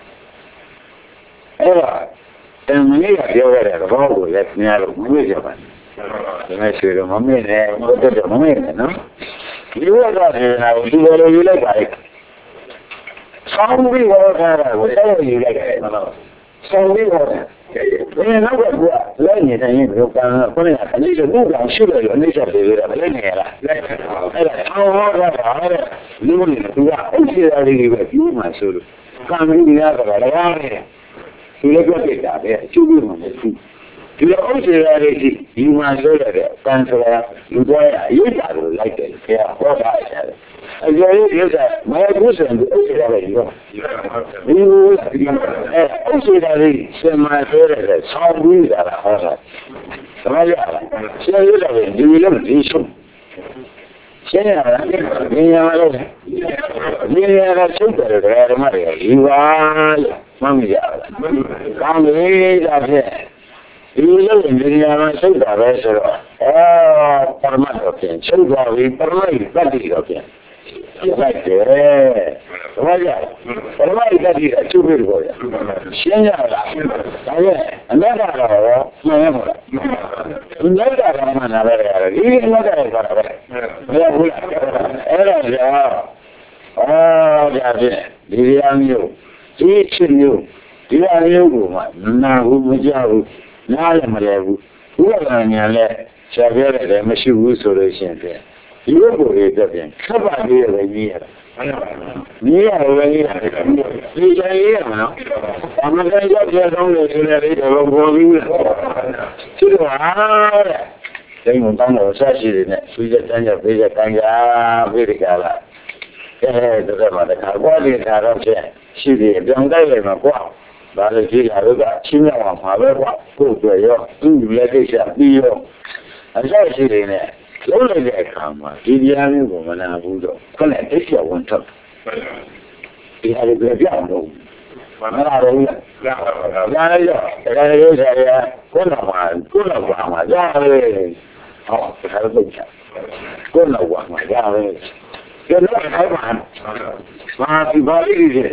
哎呀，等你也别回来了，包括在平安路没去吧？现在去了没没呢？我这就没呢，喏。你我这是那我这个有来改。ဆောင်းပြီးတော့ခါတာကိုဆက်ရည်လိုက်တယ်ဆောင်းပြီးတော့ဒီနောက်ကကလည်းနေတိုင်းရုပ်ကံကိုလည်းအနေနဲ့ဘုရားရှိတယ်အနေနဲ့ပြေးတာလည်းနေရလားအဲ့ဒါအော်ဟောတာတဲ့လူတွေသူကအရှိရာလေးပဲပြောမှဆိုလို့ကံမင်းကြီးကတော့လည်းရတယ်သူလည်းပြောပြတာပဲအကျိုးပြုမှာမဟုတ်ဘူးဒီလိုအရှိရာလေးရှိဒီမှာဆိုရတဲ့ကံဆိုတာလူတွေအရေးတာကိုလိုက်တယ်ဆရာဟောတာရတယ်အကျိုးရတဲ့မဟုတ်ဘူးဆိုရင်အရှိရာလေးရောဒီလိုအဲအရှိရာလေးစင်မဆိုရတဲ့ဆောင်းပြီးတာဟောတာသမားရလားဆရာရတဲ့ဒီလိုဒီဆုံးရှင်းရလားဒီရမလို့ဒီရကချုပ်တယ်ဓမ္မတွေဒီပါမှမရဘူးကောင်းပြီဒါဖြင့်ဒီလိုဒီရမှာချုပ်တာပဲဆိုတော့အဲပရမတ်တော့ပြန်ချုပ်သွားပြီပရမတ်တတ်တည်တော့ပြန်ပြလိုက်တယ်ဘာကြပရမတ်တတ်တည်အချုပ်ပြီးတော့ရှင်းရလားဒါရဲ့အနတ္တတော့မှန်ရမလားဒီနတ္တကမှန်တာပဲရတယ်ဒီအနတ္တကဆိုတာပဲဘယ်ဟုတ်လားအဲ့ဒါကြောင့်အော်ဒါဖြင့်ဒီရမျိုးဒီချင်းမျိုးဒီရမျိုးကိုမှနာဘူးမကြဘူးနားလည်းမလဲဘူးဘုရားညာလည်းဆရာပြောတယ်မရှိဘူးဆိုလို့ရှိရင်ဒီလိုကိုရတဲ့ပြန်ခပ်ပါသေးတယ်ကြီးရတာนี่อ่ะเว้ยนี่ใจเย็นมั้ยเนาะဘာမကန်ကြောက်ကြအောင်လို့ဆိုနေတယ်တော့ဘောပြီးသူကဟာတဲ့ဒိန်ကုန်တောင်းတော့ဆက်ရှိနေတယ်ဆွေးချက်တန်းချက်ပေးချက်တန်းကြပေးကြလားအဲဒါကမှတခါကွာဒီခါတော့ဖြစ်ရှိတယ်ပြောင်းတိုက်လိုက်မှာကွာဒါလည်းကြီးလာတော့ချင်းမြောက်အောင်ပါပဲကွာကိုယ်တွေ့ရောသူ့ရဲ့ကိစ္စပြီးရောအဆက်ရှိနေတယ်လုံးလိုက်တဲ့အခါမှာဒီတရားမျိုးကိုမနာဘူးတော့ခက်တဲ့တိကျဝန်ထုတ်ဒီဟာတွေပြအောင်လို့မနာတော့ဘူးကြားရတော့ဒါလည်းရုပ်ဆရာကိုယ်တော်မှာကိုယ်တော်ကမှာကြားရတယ်ဟောဒါလည်းတော့ကိုယ်တော်ကမှာကြားရတယ်ကျတော့အဲ့မှာမာဒီပါဠိတွေ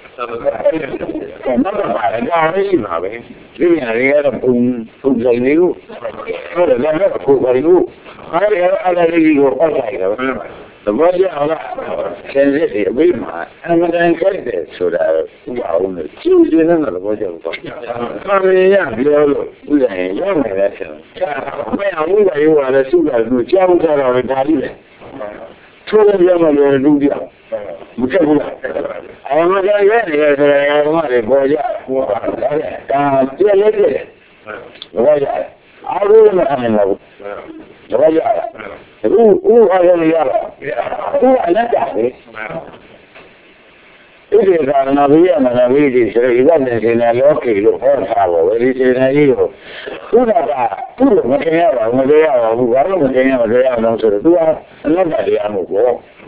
အဲ့တော့ဘာလဲကြားရည်ပါပဲဒီပြန်ရရတော့ဘုံဘုံဆိုင်လေးကိုဟုတ်တယ်လည်းကိုယ်ပါလို့အဲ့ဒါအဲ့ဒါလေးကိုဟောလိုက်တယ်သဘောကျလားဆင်းရဲတယ်အမေမှာအမှန်တန်ကြိုက်တယ်ဆိုတာဥပအောင်လို့ကျူးကျင်းတဲ့သဘောကျတော့ဘာမင်းရပြောလို့ဥစ္စာရင်ရောက်နေတယ်ဆိုတော့မင်းအမှုကရောလည်းစုတာလို့ကြားဖို့ကြတော့ဒါလေးပဲထိုးရရမှလည်းလူပြောင်းမချက်ဘူးလားအမှန်တရားရဲ့နေရာဆိုတာဓမ္မတွေပေါ်ကြပေါ်ပါဒါလည်းဒါပြည့်လက်တယ်ဘောကြအားလုံးမအမှန်ဘူးဘောကြအခုဥဟာရရတာဥအနတ္တပဲဒီကရဏဘိယမနဘိတိဆိုရတဲ့နေနေလောကီလို့ဟောတာပါဝေဒီစေနေကြီးကိုသူကသူ့လိုမတင်ရပါဘူးမတင်ရပါဘူးဘာလို့မတင်ရမတင်ရအောင်ဆိုတော့သူကအနတ္တတရားမဟုတ်ဘူး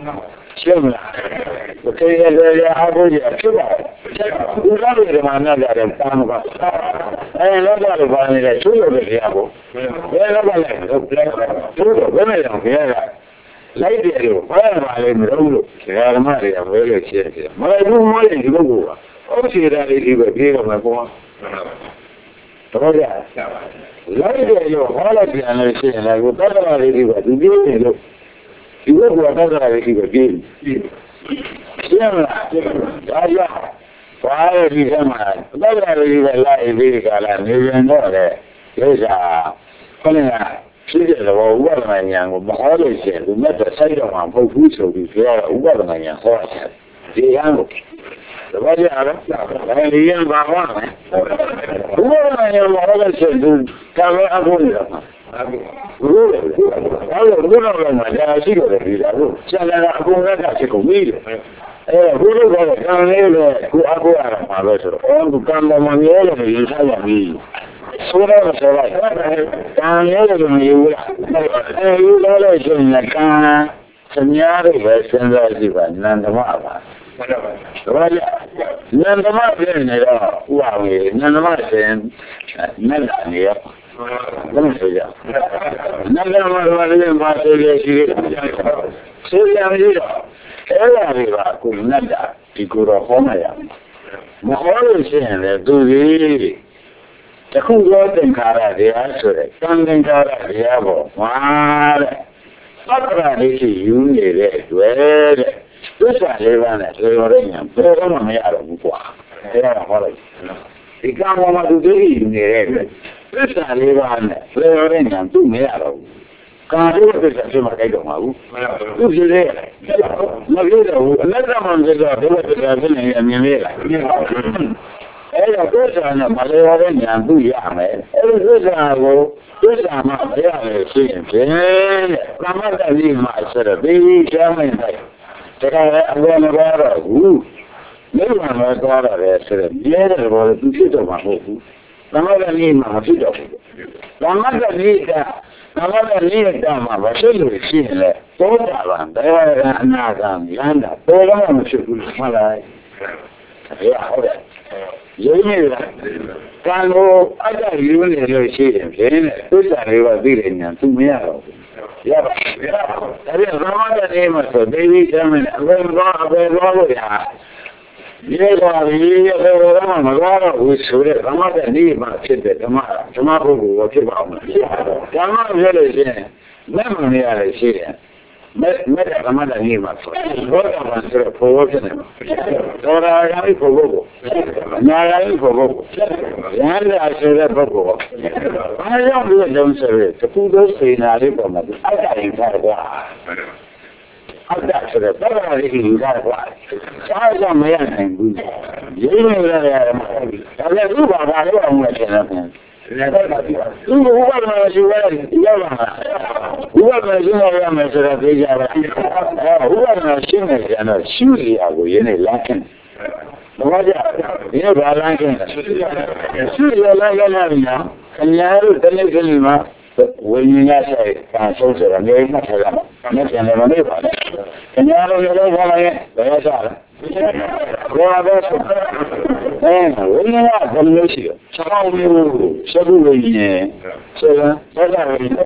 ရှင်းမလားဘယ်ရလဲရအားကိုရဖြစ်ပါဘူးဘာလို့ဒီမှာနားကြတယ်တာမကအဲလောကလိုပါနေတဲ့ချိုးရတဲ့တရားကိုဘယ်လောကလဲလို့ပြန်ချိုးတော့ဘယ်နဲ့တော့ခင်ဗျာလိုက်တယ်လို့ဘာမှမလဲမလို့လို့ဓမ္မတွေကဘယ်လိုရှင်းတယ်မလိုက်ဘူးမလိုက်ဒီပုဂ္ဂိုလ်ကအောက်ခြေဓာတ်လေးဒီပဲပြေးတော့မှာပေါ့တော့ကြလိုက်တယ်လို့ဟောလိုက်ပြန်လို့ရှိရင်လည်းကိုတက္ကရာလေးဒီပဲသူပြေးနေလို့ဒီဘက်ကတက္ကရာလေးဒီပဲပြေးရှင်းလားဒါကြောင့်ဘာလို့ဒီကမှာတက္ကရာလေးဒီပဲလိုက်ပြီးကြလားနေပြန်တော့လေဒိဋ္ဌာခဏကဖြစ်တဲ့ဘောဥပဒနာဉာဏ်ကိုမဟောလို့ရှိရင်ဒီမဲ့တဲ့စိုက်တော့မှာပုတ်ဘူးဆိုပြီးပြောတော့ဥပဒနာဉာဏ်ဟောတယ်ဒီဟန်ကိုတပည့်ရအောင်အဲဒီရင်ဘာဟောလဲဥပဒနာဉာဏ်ဟောလို့ရှိရင်ဒီကံလည်းအခုနေတော့မှာဘူးလေအဲ့လိုဘုရားကမှဒါရှိတော့တယ်ဒီလားဟုတ်ဆရာကအကုန်လုံးကဖြစ်ကုန်ပြီအဲဘုရားကကံလေးလေကိုအခုရတာမှာပဲဆိုတော့အော်ကံတော်မှာရဲလို့ရင်စားရပြီဆိုတော့ဆိုတော့ကံရဲလို့မယူဘူးလားအဲယူတော့လို့ရှိရင်ကံစညာတွေပဲစဉ်းစားကြည့်ပါနန္ဒမပါဘာလဲနန္ဒမပြင်နေတော့ဥပါဝေနန္ဒမရှင်နဲ့လာနေရဘယ်လိုဆိုကြနန္ဒမဘာလဲဘာဆိုရရှိတယ်ဆိုရမယ်တော့အဲ့ဒါတွေကကိုနတ်တာဒီကိုတော့ဟောမှရမဟောလို့ရှိရင်လည်းသူကြီးတခုသောသင်္ခါရတရားဆိုတဲ့ကံသင်္ခါရတရားပေါ်မှာတဲ့သတ္တရာလေးရှိယူနေတဲ့တွေ့တဲ့သစ္စာလေးပါးနဲ့ပြောရရင်ဘယ်တော့မှမရတော့ဘူးကွာအဲ့ဒါဟောလိုက်ဒီကံပေါ်မှာသူကြီးယူနေတဲ့သစ္စာလေးပါးနဲ့ပြောရရင်သူမရတော့ဘူးကာရုသစ္စာဖြစ်မှကြိုက်တော့မှာဘူးသူဖြစ်လေမဖြစ်တော့ဘူးအနတ္တမှန်ဆိုတော့ဒုက္ခသစ္စာဖြစ်နေအမြင်လေးလားအဲ့တော့သစ္စာနဲ့မလဲရတဲ့ဉာဏ်သူရမယ်အဲ့ဒီသစ္စာကိုသစ္စာမှမရလို့ရှိရင်ဖြင့်သမ္မာတ္တိမှာဆိုတော့ဒီချမ်းမင်းတိုင်းဒါကလည်းအလုံးမပါတော့ဘူးနိဗ္ဗာန်မှာသွားရတယ်ဆိုတော့မြဲတဲ့ဘောသူဖြစ်တော့မှာမဟုတ်ဘူးသမ္မာတ္တိမှာမဖြစ်တော့ဘူးသမ္မာတ္တိကသမ္မာတ္တိကမှာဘာဖြစ်လို့ရှိရင်လဲသောတာပန်တရားကအနာဂံယန္တာပေါ်တော့မဖြစ်ဘူးမှတ်လိုက်ရဟုတ်တယ်ရင်းနေလားကံကိုအတ္တယူနေလို့ရှိရင်ဖြင့်သစ္စာလေးပါသိတယ်ညာသူမရတော့ဘူးရပါရပါဒါပြန်သမ္မာတ္တိမှာဆိုဒေဝီသမင်းအဘယ်တော့အဘယ်တော့လို့ရဒီလိုကြီးရေတော့မကားတော့ဘူးဆိုတဲ့သမ္မာတ္တိမှာဖြစ်တဲ့ဓမ္မဓမ္မပုဂ္ဂိုလ်ကိုဖြစ်ပါအောင်ဓမ္မပြောလို့ရှိရင်မဲ့မနေရလို့ရှိရင်မဲ့မဲ့ဓမ္မတည်းမှာဆိုတော့ဘာသာဆိုတော့ဘောဖြစ်နေမှာသောတာဂိုင်းဘုဘကိုနာဂိုင်းဘုဘကိုရဟန္တာဆိုတဲ့ပုဂ္ဂိုလ်ဘာကြောင့်ဒီလိုဆိုရဲတခုသောစေနာလေးပေါ်မှာအတ္တရင်ထားကွာအတ္တဆိုတဲ့ဘာသာလေးကိုယူထားကွာစားကြမရနိုင်ဘူးရင်းနေရတယ်မဟုတ်ဘူးဒါလည်းဥပါဒါလေးအောင်လို့ထင်တယ်သူကဘုရားမှာရှိရတယ်ရောက်လာဘုရားမှာရှိရမယ်ဆိုတော့သိကြပါအဲဘုရားမှာရှိနေတယ်တော့ရှုရရကိုရင်းနေလာခင်ဘာကြဒီတော့ဘာလမ်းခင်ရှုရလာကြလာပြီနော်ခင်ဗျားတို့တနေ့ကလေးမှာဝိညာဉ်ရဆိုင်ပါဆုံးဆိုတော့နေမှထလာမယ်ပြန်လည်းမနေပါနဲ့ခင်ဗျားတို့လည်းဘာလဲဘယ်ရစားလဲဘောဘာဆိုအဲဝိညာဉ်ကဘယ်လိုရှိလဲ၆မျိုးသက္ကုဝိညာဉ်ဆိုတော့သက်သာဝိညာဉ်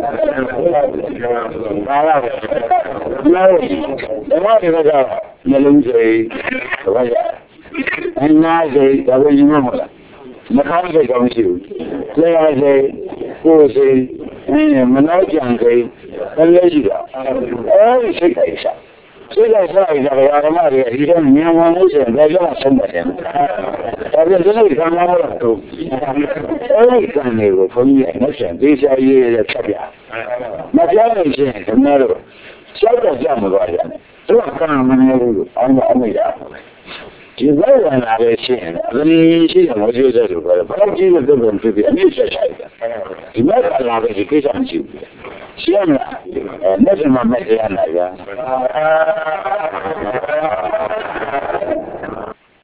ဘာလာလဲလောဘာဒီကမျက်လုံးစိတ်ဘာရအနာစိတ်ဒါပဲယူမှာမလားမကောင်းစိတ်ကောင်းရှိဘူးလေယာစိတ်ကိုယ်စိတ်အဲမနှောက်ကြံစိတ်ဘယ်လိုရှိတာအဲဒီစိတ်ကိစ္စစိတ်ကစားရတာဓမ္မတွေဒီတော့ဉာဏ်ဝင်လို့ဆိုရင်ဒါကြောင့်ဆုံးတယ်။ဒါပြန်စိတ်ကံမှာတော့အဲဒီကံတွေကိုဘုန်းကြီးကနောက်ဆက်သေးချာရေးရဖြတ်ပြ။မပြောလို့ရှိရင်ခင်ဗျားတို့စောက်တော့ကြမှာပါရတယ်။သူကကံမနေဘူးလို့အောင်းတော့အမိတာ။ဒီဘက်ဝင်လာတဲ့ရှိရင်အရင်ရှိတယ်မကြည့်ရဘူးဘာလို့ကြည့်လို့တော့ဖြစ်ပြီးအမြင့်ဆက်ဆိုင်တာ။ဒီဘက်ကလာတဲ့ဒီကိစ္စမရှိဘူး။ရှင်းလား။အဲလက်စမမဲ့ရနိုင်လား။